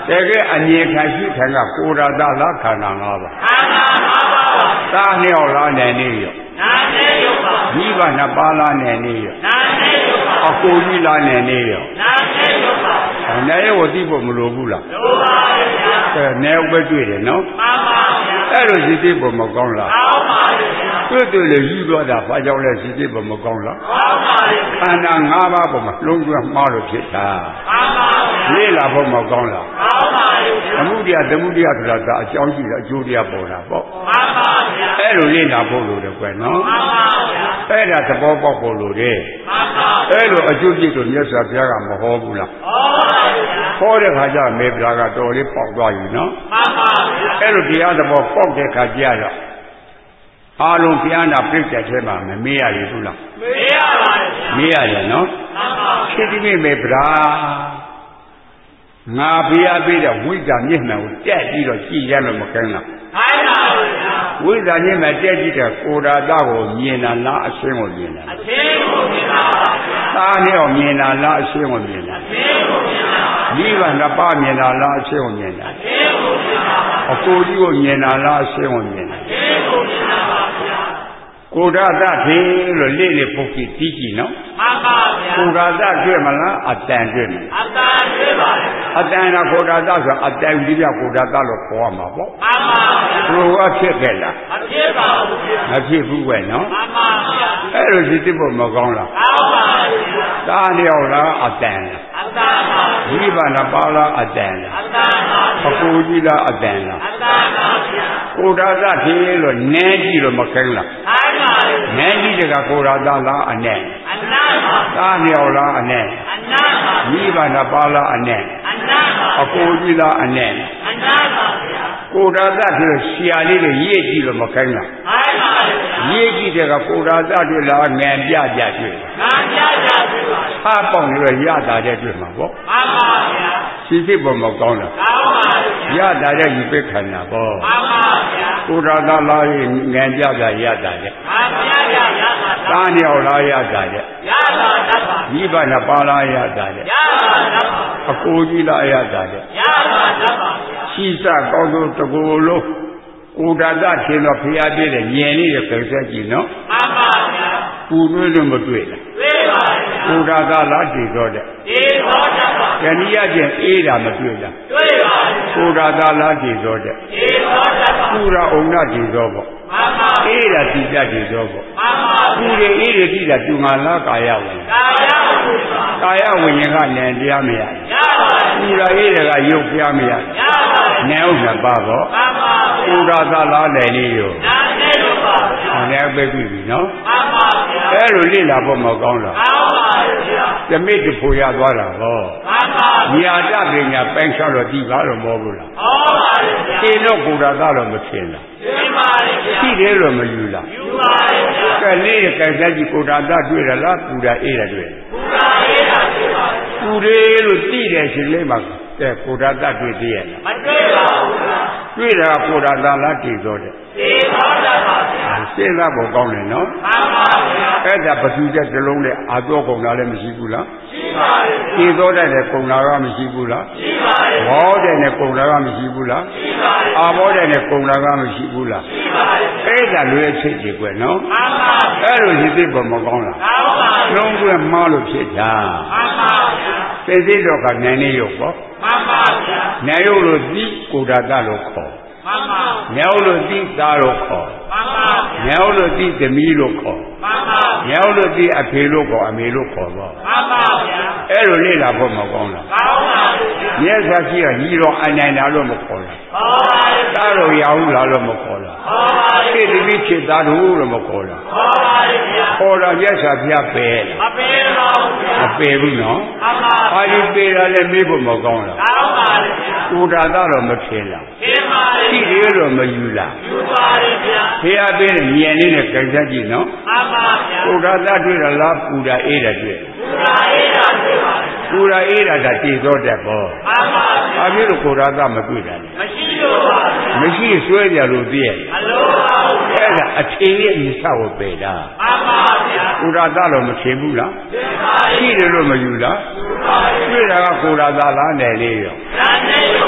တကယ်အမြင်ခံရှိခံကကိုယ်တော်သာလားခန္ဓာ၅ပါးခန္ဓာ၅ပါးပါသာလျှောက်လားနဲ့နေရောနာနေရောပါမိဘနှစ်ပါးလားနဲ့နေရောနာနေရောပါအကိုကြီးလားနဲ့နေရောနာနေရောပါနေရဝတိဖို့မလိုဘူးလားလိုပါရဲ့ဗျာအဲနေဥပဲတွေ့တယ်နော်မှန်ပါဗျာအဲ့လိုရှိသေးဖို့မကောင်းလားကောင်းပါရဲ့ဗျာတွေ့တွေ့လေယူသွားတာဘာကြောင့်လဲရှိသေးဖို့မကောင်းလားကောင်းပါရဲ့ခန္ဓာ၅ပါးပေါ်မှာလုံးဝမှားလို့ဖြစ်တာမှန်ပါဗျာလေ့လာဖို့မကောင်းလားကောင်းပါရဲ့အမှုတရားဓမ္မတရားဆိုတာဒါအကြောင်းရှိတယ်အကျိုးတရားပေါ်တာပေါ့မှန်ပါဗျာအဲ့လိုလေ့လာဖို့လိုတယ်ကွယ်နော်မှန်ပါဗျာအဲ့ဒါသဘောပေါက်ဖို့လိုတယ်မှန်ပါအဲ့လိုအကျိုးပြည့်တို့မြတ်စွာဘုရားကမဟောဘူးလားဟောပါဗျာဟောတဲ့ခါကျမေဘုရားကတော်လေးပေါက်သွားပြီနော်မှန်ပါဗျာအဲ့လိုတရားသဘောပေါက်တဲ့ခါကျတော့အားလုံးဘုရားနာပြည့်တဲ့ထဲမှာမမေ့ရဘူးလားမေ့ရပါတယ်မေ့ရတယ်နော်မှန်ပါဖြစ်ဒီမေဘုရားငါဘုရားပြတဲ့ဝိဇ္ဇာမျက်နှာကိုတက်ပြီးတော့ကြည်ရလို့မကင်းလားခိုင်းပါဗျာဝိဇ္ဇာမျက်နှာတက်ကြည့်တဲ့ကိုယ်တော်သားကိုမြင်တာလားအရှင်းကိုမြင်တာအရှင်းကိုမြင်တာပါဗျာသားနဲ့မြင်တာလားအရှင်းကိုမြင်တာအရှင်းကိုမြင်တာမိဘနှစ်ပါးမြင်တာလားအရှင်းကိုမြင်တာအရှင်းကိုမြင်တာအကိုကြီးကိုမြင်တာလားအရှင်းကိုမြင်တာအရှင်းကိုမြင်တာပါဗျာကိုယ်တော်သားထင်းလို့လေ့လေပုတ်ကြည့်တီးကြည့်နော်မှန်ပါဗျာကိုယ်တော်သားတွေ့မလားအတန်တွေ့မလားအတန်တွေ့ပါဗျာအတန်ကကိုယ်တော်သားဆိုအတန်ဒီပြကိုယ်တော်သားလို့ခေါ်ရမှာပေါ့မှန်ပါဗျာဘယ်လိုဖြစ်ခဲ့လားမဖြစ်ပါဘူးဗျာမဖြစ်ဘူးကွယ်နော်မှန်ပါဗျာအဲ့လိုရှိတဲ့ဘုမကောင်းလားကောင်းပါဗျာသာလျှောက်လားအတန်လားအတန်ပါဒီဘာနာပါလားအတန်လားအတန်ပါအကူကြီးလားအတန်လားအတန်ပါဗျာကိုယ်တော်သားထင်းလို့နည်းကြည့်လို့မခိုင်းလားခိုင်းပါဗျာနည်းကြည့်တဲ့ကကိုယ်တော်သားလားအနဲ့အနတ်ပါသာလျှောက်လားအနဲ့အနတ်ပါဒီဘာနာပါလားအနဲ့အနတ်ပါအကူကြီးလားအနဲ့အနတ်ပါဗျာကိုယ်တော်သားထင်းရှီယာလေးတွေရေးကြည့်လို့မခိုင်းလားခိုင်းပါဗျာရေးကြည့်တဲ့ကကိုယ်တော်သားတွေ့လားငန်ပြပြတွေ့ငန်ပြပြတွေ့ပါဟာပေါင်းလို့ရတာတဲ့တွေ့မှာပေါ့မှန်ပါဗျာရှိစိတ်ပေါ်မကောင်းလားကောင်းပါဗျာရတာတဲ့ယူပိခန္ဓာပေါ့မှန်ပါဗျာကိုယ်တော်သားလားငန်ပြပြရတာတဲ့မှန်ပြပြရတာသာလျှောက်လားရတာတဲ့ရတာတတ်ပါဒီဘာနာပါလားရတာတဲ့ရတာတတ်ပါအကိုကြီးလားရတာတဲ့ရတာတတ်ပါရှိစကောင်းသောတကူလုံးကိုယ်တော်သားထင်တော့ဖျားပြည့်တဲ့ညင်လေးရဲ့ပြဆက်ကြည့်နော်မှန်ပါဗျာပူတွဲလို့မတွေ့လားတွေ့ပါဗျာကိုယ်တော်သားလားတည်တော့တဲ့တည်တော့တတ်ပါဇဏီယချင်းအေးတာမတွေ့လားတွေ့ပါဗျာကိုယ်တော်သားလားတည်တော့တဲ့တည်တော့တတ်ပါပူရာအုံနာတည်တော့ပေါ့မှန်ပါအေးတာတည်တတ်တည်တော့ပေါ့မှန်ပါပူရအေးရတည်တာသူငါလားကာယဝင်ကာယဝင်ပါကာယဝင်ရင်ကလည်းတရားမရရပါပူရာအေးတွေကရုပ်ပြားမရရပါနဲဥစ္စာပါပေါ့မှန်ပါကိုယ်တော်သားလားလည်းလေးရောနာနေလို့ပါဗျာနဲပဲပြီပြီနော်မှန်ပါဗျာအဲ့လိုလေ့လာဖို့မကောင်းလားကောင်းပါဗျာဓမိတဖို့ရသွားတာဟောမှန်ပါညာတပညာပိုင်းချတော့ဒီကားတော့မဟုတ်ဘူးလားဟောပါဗျာဒီတော့ကိုယ်တော်သားတော့မထင်လားထင်ပါဗျာရှိတယ်လို့မယူလားယူပါဗျာကဲလေးကဲစားကြည့်ကိုယ်တော်သားတွေ့ရလားပူတာအေးတယ်တွေ့ပူတာအေးတာတွေ့ပါပူတယ်လို့သိတယ်ရှင်လေးမှာကဲကိုယ်တော်သားတွေ့သေးရဲ့မတွေ့ပါဘူးဗျာတွေ့တာကိုယ်တော်သားလားတည်တော့တယ်တည်တော့တာပါဗျာစဉ်းစားဖို့ကောင်းတယ်နော်မှန်ပါဗျာအဲ့ဒါဘသူတဲ့ဇလုံးနဲ့အာတော့ကုန်တာလည်းမရှိဘူးလားရှိပါတယ်တည်တော့တဲ့ကုန်တာကမရှိဘူးလားရှိပါတယ်ဘောတဲ့နဲ့ကုန်တာကမရှိဘူးလားရှိပါတယ်အာဘောတဲ့နဲ့ကုန်တာကမရှိဘူးလားရှိပါတယ်အဲ့ဒါလွယ်ဖြစ်ကြွယ်နော်မှန်ပါအဲ့လိုရှိသေးပေါ်မကောင်းလားကောင်းပါလုံးွယ်မှားလို့ဖြစ်တာမှန်ပါဗျာသိသိတော့ကနိုင်နေရုပ်ပေါ့မှန်ပါဗျာနိုင်ရုပ်လို့သိကိုယ်တော်လို့ခေါ်မှန်ပါမြောက်လို့သိသားလို့ခေါ်မှန်ပါမြောက်လို့သိသမီးလို့ခေါ်မှန်ပါမြောက်လို့သိအဖေလို့ခေါ်အမေလို့ခေါ်တော့မှန်ပါဗျာအဲ့လိုလေ့လာဖို့မကောင်းလားကောင်းပါဗျာမျက်စာရှိကညီတော်အနိုင်တာလို့မခေါ်လားဟောပါသားလို့ရအောင်လားလို့မခေါ်လားဟောပါဖြစ်သမီးဖြစ်သားတို့လို့မခေါ်လားဟောပါဗျာခေါ်တာမျက်စာပြပဲမပဲပါဘူးဗျာမပဲဘူးနော်မှန်ပါဘာလို့ပေတာလဲမေးဖို့မကောင်းလားကောင်းပါဗျာကိုယ်တော်သားတော့မဖြစ်လားဖြစ်ပါရှိသေးလို့မယူလားယူပါတယ်ဗျာဖះပေးတဲ့ဉာဏ်လေးနဲ့ကြိုက်တတ်ကြည့်နော်မှန်ပါဗျာကိုယ်တော်သားတွေ့ရလားပူတာအေးတာတွေ့ပူတာအေးတာတွေ့ပါပူတာအေးတာကတည်သောတက်ပေါ့မှန်ပါဗျာဘာဖြစ်လို့ကိုယ်တော်သားမတွေ့တာလဲမရှိလို့ပါမရှိဆွဲကြလို့သိရဲ့မလို့ပါဘူးအဲ့ဒါအထင်ရဲ့အစကိုပယ်တာမှန်ပါဗျာကိုယ်တော်သားတော့မထင်ဘူးလားထင်ပါရှိတယ်လို့မယူလားယူပါတွေ့တာကကိုယ်တော်သားလားနယ်လေးရောနာနေရောပါ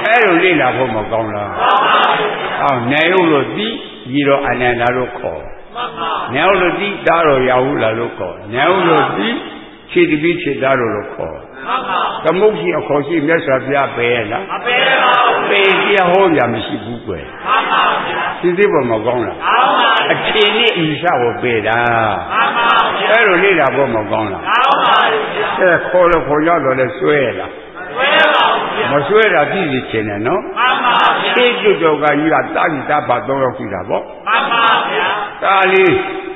အဲ့လိုလေ့လာဖို့မကောင်းလားဟောနေရုပ်လို့သိပြီးတော့အနန္တလို့ခေါ်နေရုပ်လို့သိတာတော့ရဟုလားလို့ခေါ်နေရုပ်လို့သိခြေတပိခြေသားလို့လို့ခေါ်သမုတ်ရှိအခေါ်ရှိမြတ်စွာဘုရားပဲလားမပဲပါဘူးပေတရားဟောရမရှိဘူးကွယ်မှန်ပါဗျာသိသိပေါ်မကောင်းလားကောင်းပါအထင်နဲ့အယူဆကိုပေတာမှန်ပါဗျာအဲ့လိုလေ့လာဖို့မကောင်းလားကောင်းပါဗျာအဲခေါ်လို့ခေါ်ရတော့လဲစွဲလားစွဲပါဘူးမစွဲတာသိသိချင်တယ်နော်မှန်ပါဗျာသိကျွတ်တော့ကကြီးကတာကြီးတာပါတော့ရောက်ပြီတာပေါ့မှန်ပါဗျာဒါလေး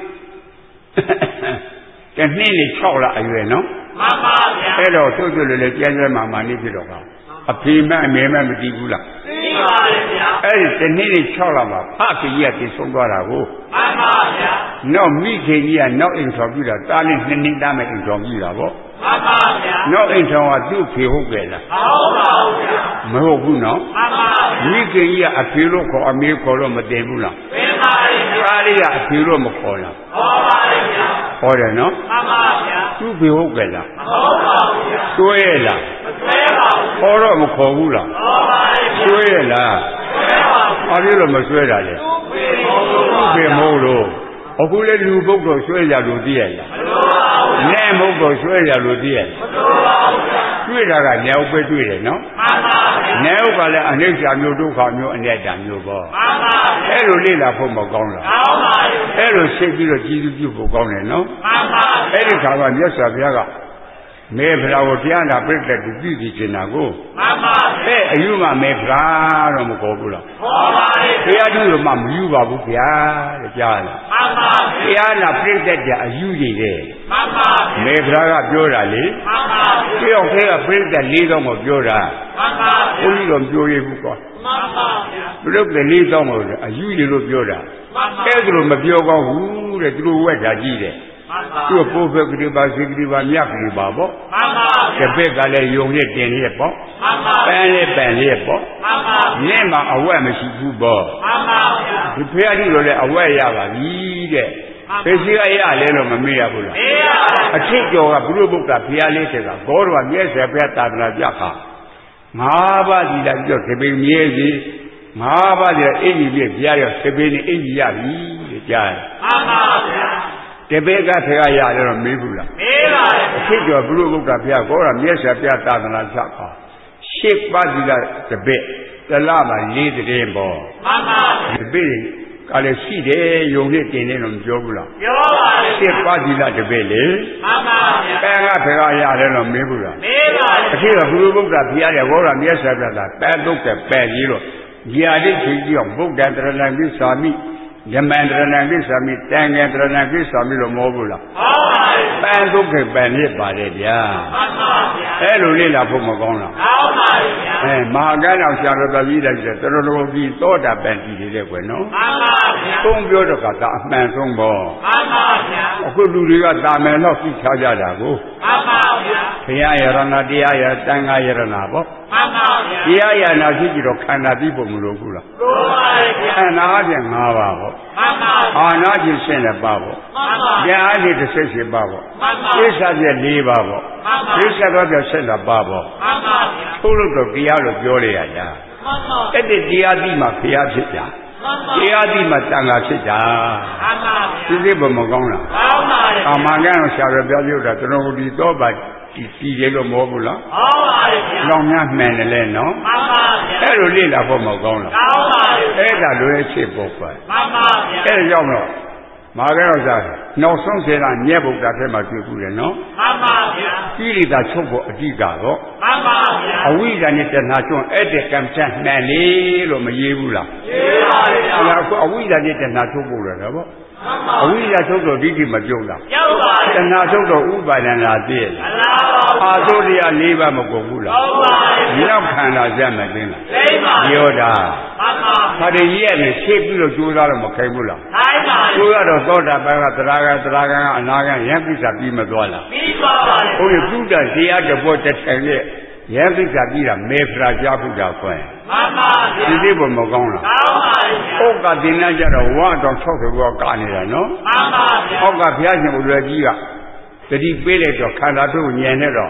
တနေ့လေး၆လအရွယ်နော်မှန်ပါဗျာအဲ့တော့သူ့သူလည်းလည်းကျန်းကျန်းမာမာနေဖြစ်တော့ကအဖေမအမေမမတည်ဘူးလားသိပါတယ်ဗျာအဲ့ဒီတနေ့လေး၆လမှာဖခင်ကြီးကတည်ဆုံးသွားတာကိုမှန်ပါဗျာနောက်မိခင်ကြီးကနောက်အိမ်ထောင်ပြတာတားလေးနှစ်နှစ်သားမဲ့အိမ်ထောင်ပြတာပေါ့မှန်ပါဗျာနောက်အိမ်ထောင်ကသူ့ဖေဟုတ်ကြလားဟုတ်ပါဘူးဗျာမဟုတ်ဘူးနော်မှန်ပါမိခင်ကြီးကအဖေလို့ခေါ်အမေခေါ်လို့မတင်ဘူးလားတင်ပါတယ်ဗျာတားလေးကအဖေလို့မခေါ်လားဟုတ်ပါတယ်ဗျာဟောတယ်နော်မှန်ပါဗျာသူ့ဖေဟုတ်ကြလားမဟုတ်ပါဘူးဗျာတွဲရလားမတွဲပါဘူးခေါ်တော့မခေါ်ဘူးလားဟုတ်ပါတယ်တွဲရလားတွဲပါဘူးဘာဖြစ်လို့မဆွဲတာလဲသူ့ဖေမဟုတ်လို့အခုလေလူပုဂ္ဂိုလ်ဆွဲကြလို့သိရလားမလို့ပါဘူးနဲ့မဟုတ်တော့ဆွဲကြလို့သိရလားမလို့ပါဘူးတွေ့တာကညောက်ပဲတွေ့တယ်နော်မှန်ပါဘူးညောက်ကလည်းအနိစ္စမျိုးဒုက္ခမျိုးအနတ္တမျိုးပေါ့မှန်ပါဘူးအဲ့လိုလေ့လာဖို့မကောင်းလားကောင်းပါဘူးအဲ့လိုရှင်းပြီးတော့ကြည်သူပြုဖို့ကောင်းတယ်နော်မှန်ပါဘူးအဲ့ဒီခါကမြတ်စွာဘုရားကမေဖရာကိုတရားနာပြည့်တဲ့သူပြုစီချင်တာကိုမှန်ပါဘူးအဲ့အယူမမေဖရာတော့မခေါ်ဘူးလားခေါ်ပါဘူးတရားကျူလို့မှမယူပါဘူးဗျာတဲ့ကြားလားမှန်ပါဘူးတရားနာပြည့်တဲ့တဲ့အယူကြီးတဲ့မှန်ပါဘူးမေဖရာကပြောတာလေမှန်ပါဘူးတယောက်တည်းကပြည့်တဲ့လေးတော့ကိုပြောတာမှန်ပါဘူးဘုန်းကြီးတော်ပြောရဘူးကွာမှန်ပါဘူးဘုလို့တဲ့လေးတော့ကိုအယူကြီးလို့ပြောတာမှန်ပါအဲ့ဒါလို့မပြောကောင်းဘူးတဲ့သူတို့ဝက်တာကြီးတဲ့သူ့ပိုးဖက်ကလေးပါစိကလေးပါမြတ်ကလေးပါပေါ့မှန်ပါတပည့်ကလည်းယုံနဲ့တင်ရဲ့ပေါ့မှန်ပါပန်းလေးပန်းလေးပေါ့မှန်ပါမြင့်မှာအဝက်မရှိဘူးပေါ့မှန်ပါဒီဖရာကြီးတို့လည်းအဝက်ရပါပြီတဲ့ဖေစီကရလဲလို့မမေ့ရဘူးလားမေ့ရပါဘူးအထစ်ကျော်ကဘုရုဘုက္ကဖရာလေးတဲ့ကဘောတော်ကမြဲဆယ်ဖရာတာသနာပြခါငါးပါးဒီလာပြောခေပိမြဲစီငါးပါးဒီအင်ကြီးပြဖရာရောခေပိနဲ့အင်ကြီးရပြီတဲ့ကြားမှန်ပါဗျာတပည့်ကဖေကရတယ်တော့မေးဘူးလားမေးပါတယ်အဖြစ်ကျော်ဘုရုဘုရားဘုရားခေါ်တာမြတ်စွာဘုရားသာသနာ့ချက်ပါရှစ်ပါးဒီကတပည့်တလမှာလေးတည်းပေါ့မှန်ပါတပည့်ကလည်းရှိတယ်ယုံနဲ့တင်တယ်တော့မပြောဘူးလားပြောပါတယ်ရှစ်ပါးဒီကတပည့်လေမှန်ပါဗျာပန်းကဖေကရတယ်တော့မေးဘူးလားမေးပါတယ်အဖြစ်ကဘုရုဘုရားဘုရားရဲ့ခေါ်တာမြတ်စွာဘုရားသာပန်းတုတ်တဲ့ပန်းကြီးတော့ຢာတိချင်းကြီးအောင်ဗုဒ္ဓတရဏံပိသာမိယမန္တရဏံကိစ္ဆာမိတန်ငယ်တရဏံကိစ္ဆာမိလို့မဟုတ်ဘူးလားဟုတ်ပါဘူးပန်းဒုက္ခပန်ဖြစ်ပါတယ်ဗျာမှန်ပါဗျာအဲ့လိုလေးလာဖို့မကောင်းလားကောင်းပါဗျာအဲမဟာကန်းတော်ဆရာတော်ကြီးလည်းဆိုတော်တော်ကြီးသောတာပန်တည်တယ်ကွယ်နော်မှန်ပါဗျာသုံးပြောတော့ကသာအမှန်ဆုံးပေါ့မှန်ပါဗျာအခုလူတွေကတာမယ်တော့သိချကြတာကိုမှန်ပါဗျာဘုရားယရဏတရားယတန်ခါယရဏပေါ့မှန်ပါဗျာတရားယနာရှိကြည့်တော့ခန္ဓာသိဖို့မလိုဘူးလားလိုပါဗျာခန္ဓာအပြင်၅ပါးပေါ့မှန်ပါအာနာခြင်းရှင်းတဲ့ပါပေါ့မှန်ပါဉာဏ်အခြင်းတစ်ဆက်ပါပေါ့မှန်ပါသိစ္စာပြည့်၄ပါပေါ့မှန်ပါသိစ္စာတော့ပြည့်ဆက်တာပါပေါ့မှန်ပါထို့လို့တော့တရားလို့ပြောလိုက်ရတာမှန်ပါအဲ့ဒီတရားသိမှဘုရားဖြစ်တာမှန်ပါတရားသိမှတန်ခါဖြစ်တာမှန်ပါသိသိဘမကောင်းလားကောင်းပါရဲ့အာမကံကိုဆရာတော်ပြောပြတာတတော်ဒီတော့ပါဒီကြည့်တယ်လို့မဟုတ်ဘူးလားဟုတ်ပါရဲ့ဗျာလောင်များမှန်တယ်လဲနော်မှန်ပါဗျာအဲ့လိုလေ့လာဖို့မကောင်းလားကောင်းပါရဲ့အဲ့ဒါလိုရဲ့ဖြစ်ဖို့ပဲမှန်ပါဗျာအဲ့ဒါကြောင့်တော့မာကရောစားနောက်ဆုံးစေတာညက်ဗုဒ္ဓထဲမှာတွေ့ခုတယ်နော်မှန်ပါဗျာကိရိတာချုပ်ဖို့အဓိကတော့မှန်ပါဗျာအဝိဇ္ဇာနဲ့တဏှာကျွန်းအဲ့တဲ့ကံချမ်းမှန်လေလို့မရေးဘူးလားရေးပါဗျာအဲ့ဒါအခုအဝိဇ္ဇာနဲ့တဏှာချုပ်ဖို့လည်းတော့ပေါ့အဝိဇ္ဇာချုပ်တော့ဒိဋ္ဌိမပြုတ်လားပြုတ်ပါဘူးတဏှာချုပ်တော့ဥပါဒနာသိရလားမှန်ပါဘူးအာသုတရား၄ပါးမကုန်ဘူးလားဟုတ်ပါဘူးနောက်ခန္ဓာစက်မသိလားသိပါဘူးပြောတာမှန်ပါဘူးဒါတည်းကြီးရဲ့ရှေ့ပြီးတော့ကြိုးစားတော့မခိုင်းဘူးလားခိုင်းပါဘူးကြိုးရတော့သောတာပန်ကသရဂံသရဂံကအနာဂံယံပိစ္ဆာပြီးမသွားလားပြီးသွားပါဘူးဘုရားကုတ္တတရားတဘောတစ်ထန်ရဲ့ယံပိစ္ဆာပြီးတာမေဖရာကြားဖုတာခွဲမှန်ပါဗျာဒီလေးဘမကောင်းလားကောင်းပါဗျာဩကတင်နေကြတော့ဝါတော့၆၀ဘောကနေတာနော်မှန်ပါဗျာဩကဘုရားရှင်ဥရကြီးကတတိပေးလိုက်တော့ခန္ဓာတို့ညံနေတော့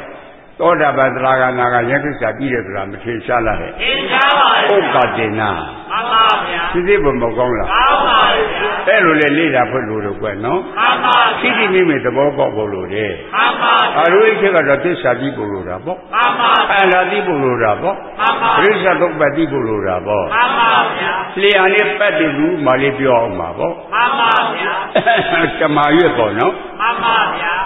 သောတာပန်သရဂနာကယက္ခစ္စပြီးတယ်ဆိုတာမထင်ရှားလားဟဲ့ထင်ရှားပါဘူးဥက္ကတေနာမှန်ပါဗျာသိသိဘုံမကောင်းလားကောင်းပါဗျာအဲ့လိုလေလေ့လာဖို့လိုတော့ကွနော်မှန်ပါသိသိမိမိသဘောပေါက်ဖို့လိုတယ်မှန်ပါအရုိခေကတော့သစ္စာပြီးဖို့လိုတာပေါ့မှန်ပါအလာသိဖို့လိုတာပေါ့မှန်ပါပရိစ္ဆသုတ်ပတ်သိဖို့လိုတာပေါ့မှန်ပါဗျာလျာလေးပတ်တယ်လူမလေးပြောအောင်ပါပေါ့မှန်ပါဗျာဓမ္မရွက်ပေါ့နော်မှန်ပါဗျာ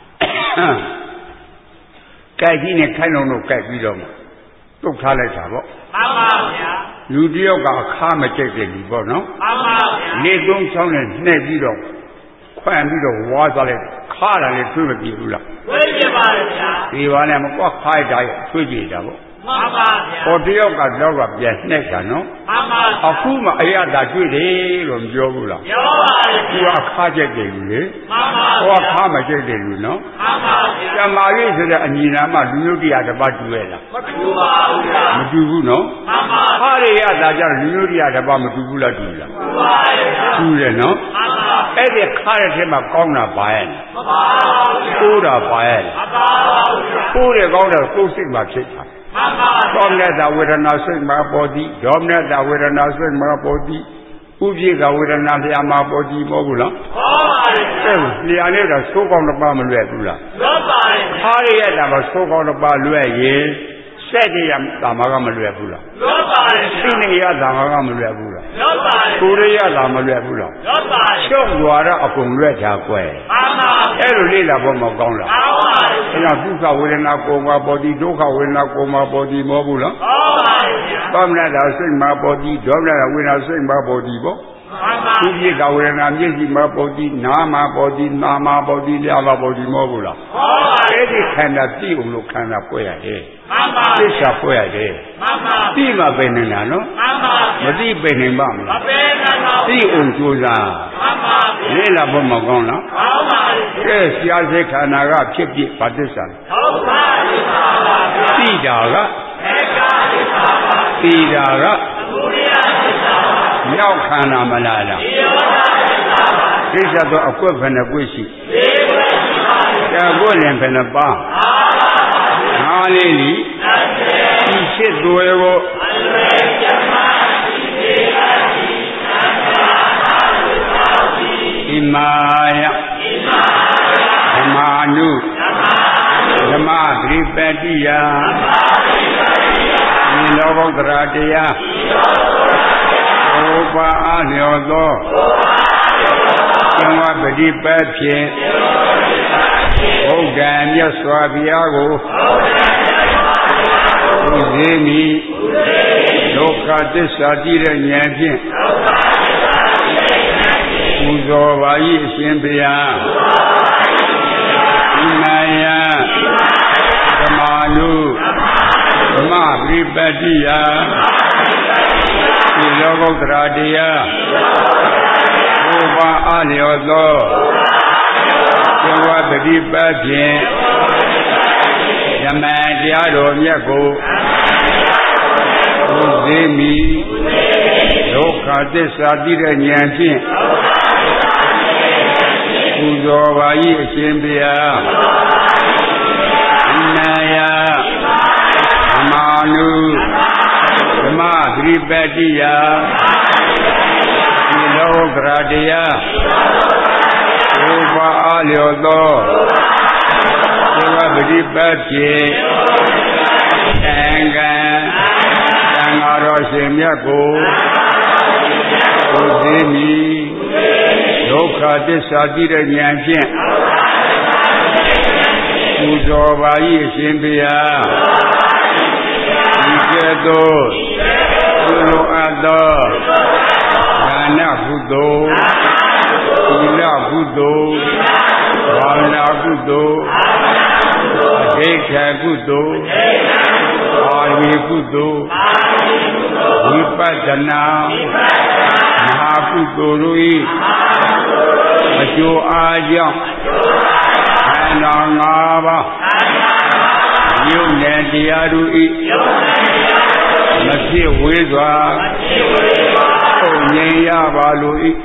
ကြိုက်ကြီးနဲ့ခိုင်းလုံးတော့ကြိုက်ပြီးတော့မှတုတ်ထားလိုက်တာပေါ့မှန်ပါဗျာလူတယောက်ကအခါမကြိုက်တဲ့လူပေါ့နော်မှန်ပါဗျာနေသုံးချောင်းနဲ့နှဲ့ပြီးတော့ခွန့်ပြီးတော့ဝါသွားလိုက်ခါတာလည်းထွေးမပြေဘူးလားထွေးပြပါလေဗျာဒီပါနဲ့မကွက်ခိုင်းတာထွေးပြေတာပေါ့မှန်ပါဗျာဟောတယောက်ကတော့ကပြန်နှဲ့တာနော်မှန်ပါအခုမှအရသာတွေ့တယ်လို့မပြောဘူးလားပြောပါလေသူကခါကြိုက်တယ်လူလေမှန်ပါဟောခါမကြိုက်တယ်လူနော်မှန်ပါဗျာဓမ္မရေးဆိုတဲ့အညီနာမှလူမျိုးတရားတစ်ပါးတူရဲ့လားမတူပါဘူးဗျာမတူဘူးနော်မှန်ပါခါရရသာကြလူမျိုးတရားတစ်ပါးမတူဘူးလားတူလားတူပါရဲ့ဗျာတူတယ်နော်မှန်ပါအဲ့ဒီခါရတဲ့ထဲမှာကောင်းတာပါရဲ့မပါဘူးကိုးတာပါရဲ့မပါဘူးကိုးတယ်ကောင်းတယ်ကိုယ်စိတ်မှာဖြစ်တာမှန်ပါသောမနတဝေဒနာစိတ်မှာပေါ်သည်ဒေါမနတဝေဒနာစိတ်မှာပေါ်သည်ဥပိ္ပကဝေဒနာလျာမှာပေါ်သည်မဟုတ်ဘူးလားဟောပါတယ်အဲ့လျာနဲ့တော့သိုးကောင်းတစ်ပါးမလွယ်ဘူးလားလွယ်ပါတယ်ခါရရတာမှာသိုးကောင်းတစ်ပါးလွယ်ရင်စက်ရရတာမှာကမလွယ်ဘူးလားလွယ်ပါတယ်သိနေရတာမှာကမလွယ်ဘူးလားလွယ်ပါတယ်ကိုရရတာမလွယ်ဘူးလားလွယ်ပါတယ်ချုပ်သွားတော့အကုန်လွယ်တာကွယ်မှန်ပါအဲ့လိုလေ့လာဖို့မကောင်းလားကောင်းပါဘူးအဲ့တော့ဒုက္ခဝေဒနာကိုယ်မှာပေါ်သည်ဒုက္ခဝေဒနာကိုယ်မှာပေါ်သည်မဟုတ်ဘူးလားဟောပါဘူးသောမနတစိတ်မှာပေါ်သည်ဒေါမနတဝေဒနာစိတ်မှာပေါ်သည်ပေါ့မှန်ပါဥပိ္ပကဝေဒနာမျက်စိမှာပေါ်သည်နားမှာပေါ်သည်နားမှာပေါ်သည်လျှာမှာပေါ်သည်မဟုတ်ဘူးလားဟောပါဘူးအဲ့ဒီခန္ဓာသိအောင်လို့ခန္ဓာဖွဲ့ရတယ်မှန်ပါသစ္စာဖွဲ့ရတယ်မှန်ပါသိမှပဲနေတာနော်မှန်ပါမသိပဲနေပါမလားမပဲနိုင်ပါဘူးသိအောင်ကြိုးစားမှန်ပါလေ့လာဖို့မကောင်းလားကောင်းပါဘူးကဲဆရာစိတ်ခန္ဓာကဖြစ်ဖြစ်ဘာသစ္စာလဲဟုတ်ပါပြီပါပါသိတာကသေကသစ္စာပါသိတာကသမုဒယသစ္စာပါမြောက်ခန္ဓာမလားလားဒီယောဂသစ္စာပါသစ္စာတော့အကွက်ဘယ်နှကွက်ရှိ၄ကွက်ရှိပါတယ်။ကွက်လည်းဘယ်နှပါးငါးလေးလီဒီရှစ်သွဲကိုအလွယ်ကျမရှိသေးတယ်ဣမာယဓမ္မာနုဓမ္မသရိပတိယဒီလောကုတ္တရာတရားဘုရားအားလျော်သောသင်္ဝပฏิပတ်ဖြင့်ဘုရားမြတ်စွာဘုရားကိုဘုဇေမိဒုက္ခသစ္စာကြည့်တဲ့ဉာဏ်ဖြင့်ပူဇော်ပါ၏အရှင်ဘုရားဣမာယဓမ္မာနုဓမ္မပရိပတ္တိယဒီလောကုတ္တရာတရားဘုရားအားလျော်သောသင်္ဝပฏิပတ်ဖြင့်ဓမ္မတရားတော်မြတ်ကိုဘုဇေမိဒုက္ခသစ္စာသိတဲ့ဉာဏ်ဖြင့်ပူဇော်ပါ၏အရှင်ဘုရားဣမာယဓမ္မာနုဓမ္မသရိပတ္တိယဒီလောကရာတရားဘုရားအားလျော်သောသင်္ဝပฏิပတ်ဖြင့်သံဃာသံဃာတော်ရှင်မြတ်ကိုဘုဇေမိဒုက္ခသစ္စာသိတဲ့ဉာဏ်ဖြင့်ပူဇော်ပါ၏အရှင်ဘုရားဒီကဲ့သို့ပြုလိုအပ်သောဒါနကုသိုလ်သီလကုသိုလ်ဘာဝနာကုသိုလ်အဓိဋ္ဌာကုသိုလ်အာဝိကုသိုလ်ဝိပဿနာမဟာကုသိုလ်တို့၏အကျိုးအားကြောင့်ခန္ဓာ၅ပါးယုံနဲ့တရားတို့၏မဖြစ်ဝေးစွာပုံငြိမ်ရပါလို့၏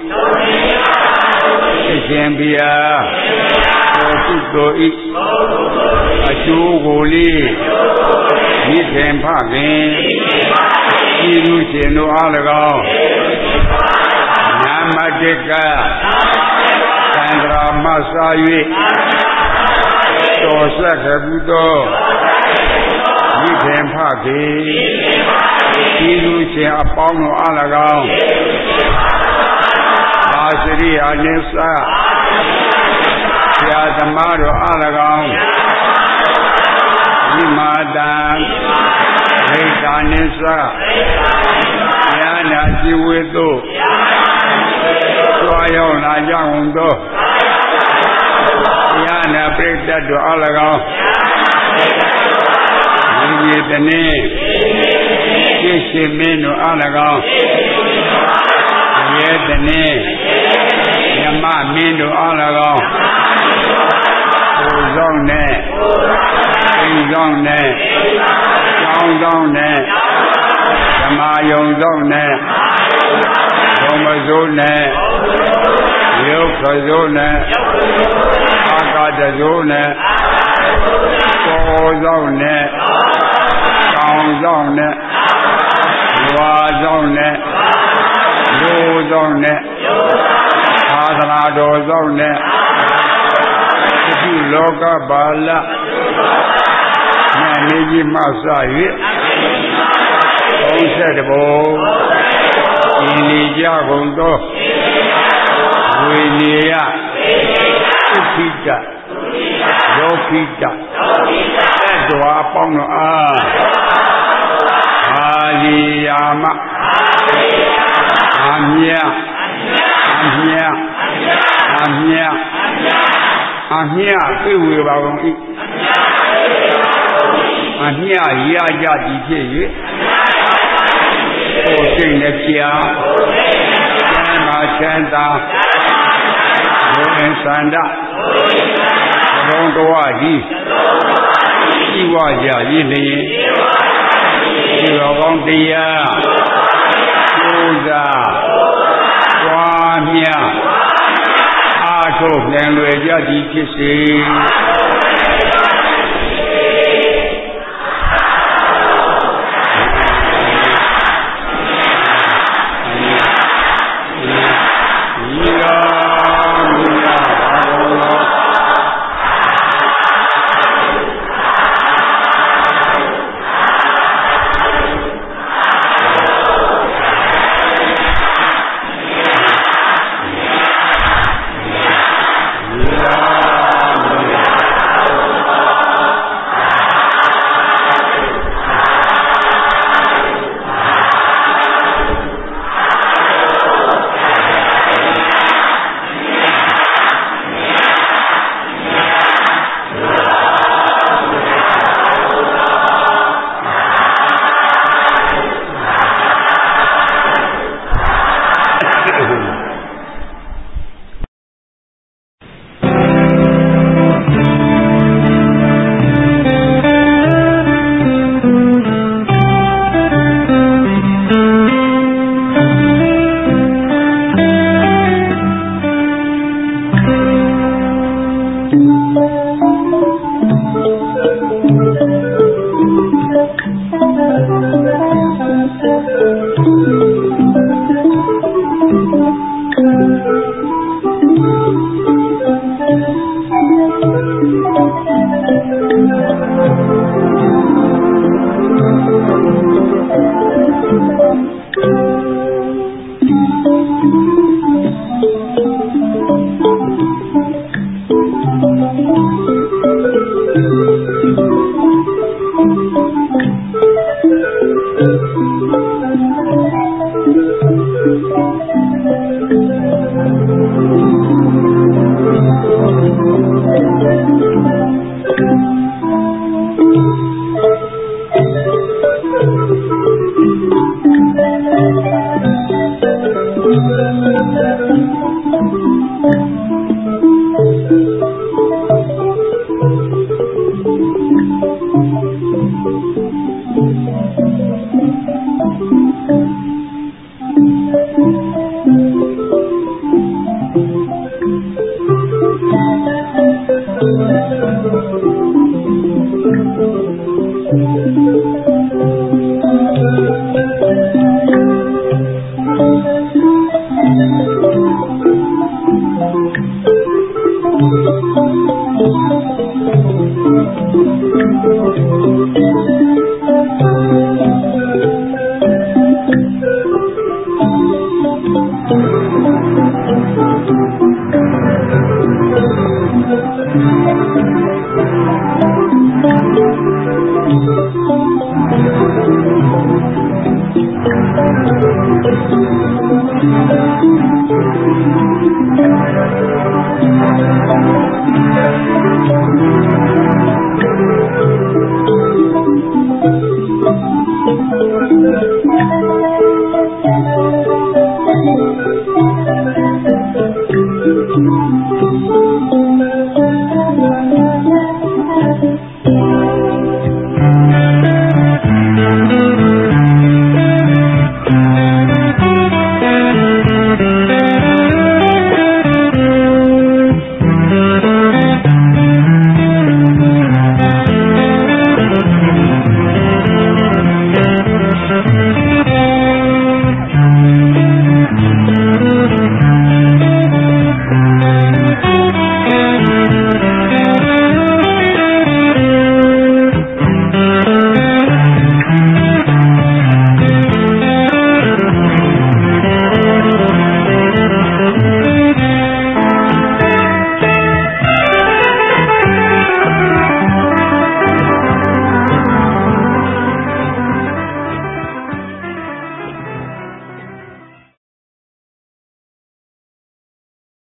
အရှင်ဘုရားသောကုသိုလ်၏ကျိုးကိုလေးမိခင်ဖခင်ဤလူရှင်တို့အား၎င်းနာမတိကသံဃာမဆာ၍တော်ဆက်ခဲ့ဘူးသောမိခင်ဖခင်ဤလူရှင်အပေါင်းတို့အား၎င်းပါစရိယာနိစ္စဆရာသမားတို့အား၎င်းဒီမာတာဒိဋ္ဌာနိစ္စဉာဏ်ជីဝေတို့ကြွားရောက်လာကြကုန်သောဉာဏ်ပြိတ္တတို့အား၎င်းဒီတနေ့ရှင်းရှင်းမင်းတို့အား၎င်းရဲတနေ့ညမမင်းတို့အား၎င်းကိုယ်ဆောင်နဲ့အိမ်ဆောင်နဲ့ကျောင်းဆောင်နဲ့ဓမ္မယုံဆောင်နဲ့ဘုံမစိုးနဲ့ရုပ်ခစိုးနဲ့အာကာတစိုးနဲ့ကိုယ်ဆောင်နဲ့ကောင်းဆောင်နဲ့ဝါဆောင်နဲ့လူဆောင်နဲ့သာသနာတော်ဆောင်နဲ့ဒီလောကပါဠဉာဏ်ကြီးမှစ၍သုံးဆက်တဘောဤနေကြကုန်သောဝိနည်းယသုခိတယောခိတသတ္တဝါပေါင်းတို့အားအာလီယာမအမြတ်အမြတ်အမြတ်အမြတ်ပြေဝေပါကုန်၏အမြတ်ရကြသည်ဖြစ်၍ကိုယ်စိတ်နဲ့ပြာကျမ်းမာချမ်းသာဘုရင်စန္ဒဘုံတော်ဤဤဝကြရည်လျင်ဒီတော်ကောင်းတရားကျိုးစားပွားများအားထုတ်ပြန်လွယ်ကြသည်ဖြစ်စေ Thank you.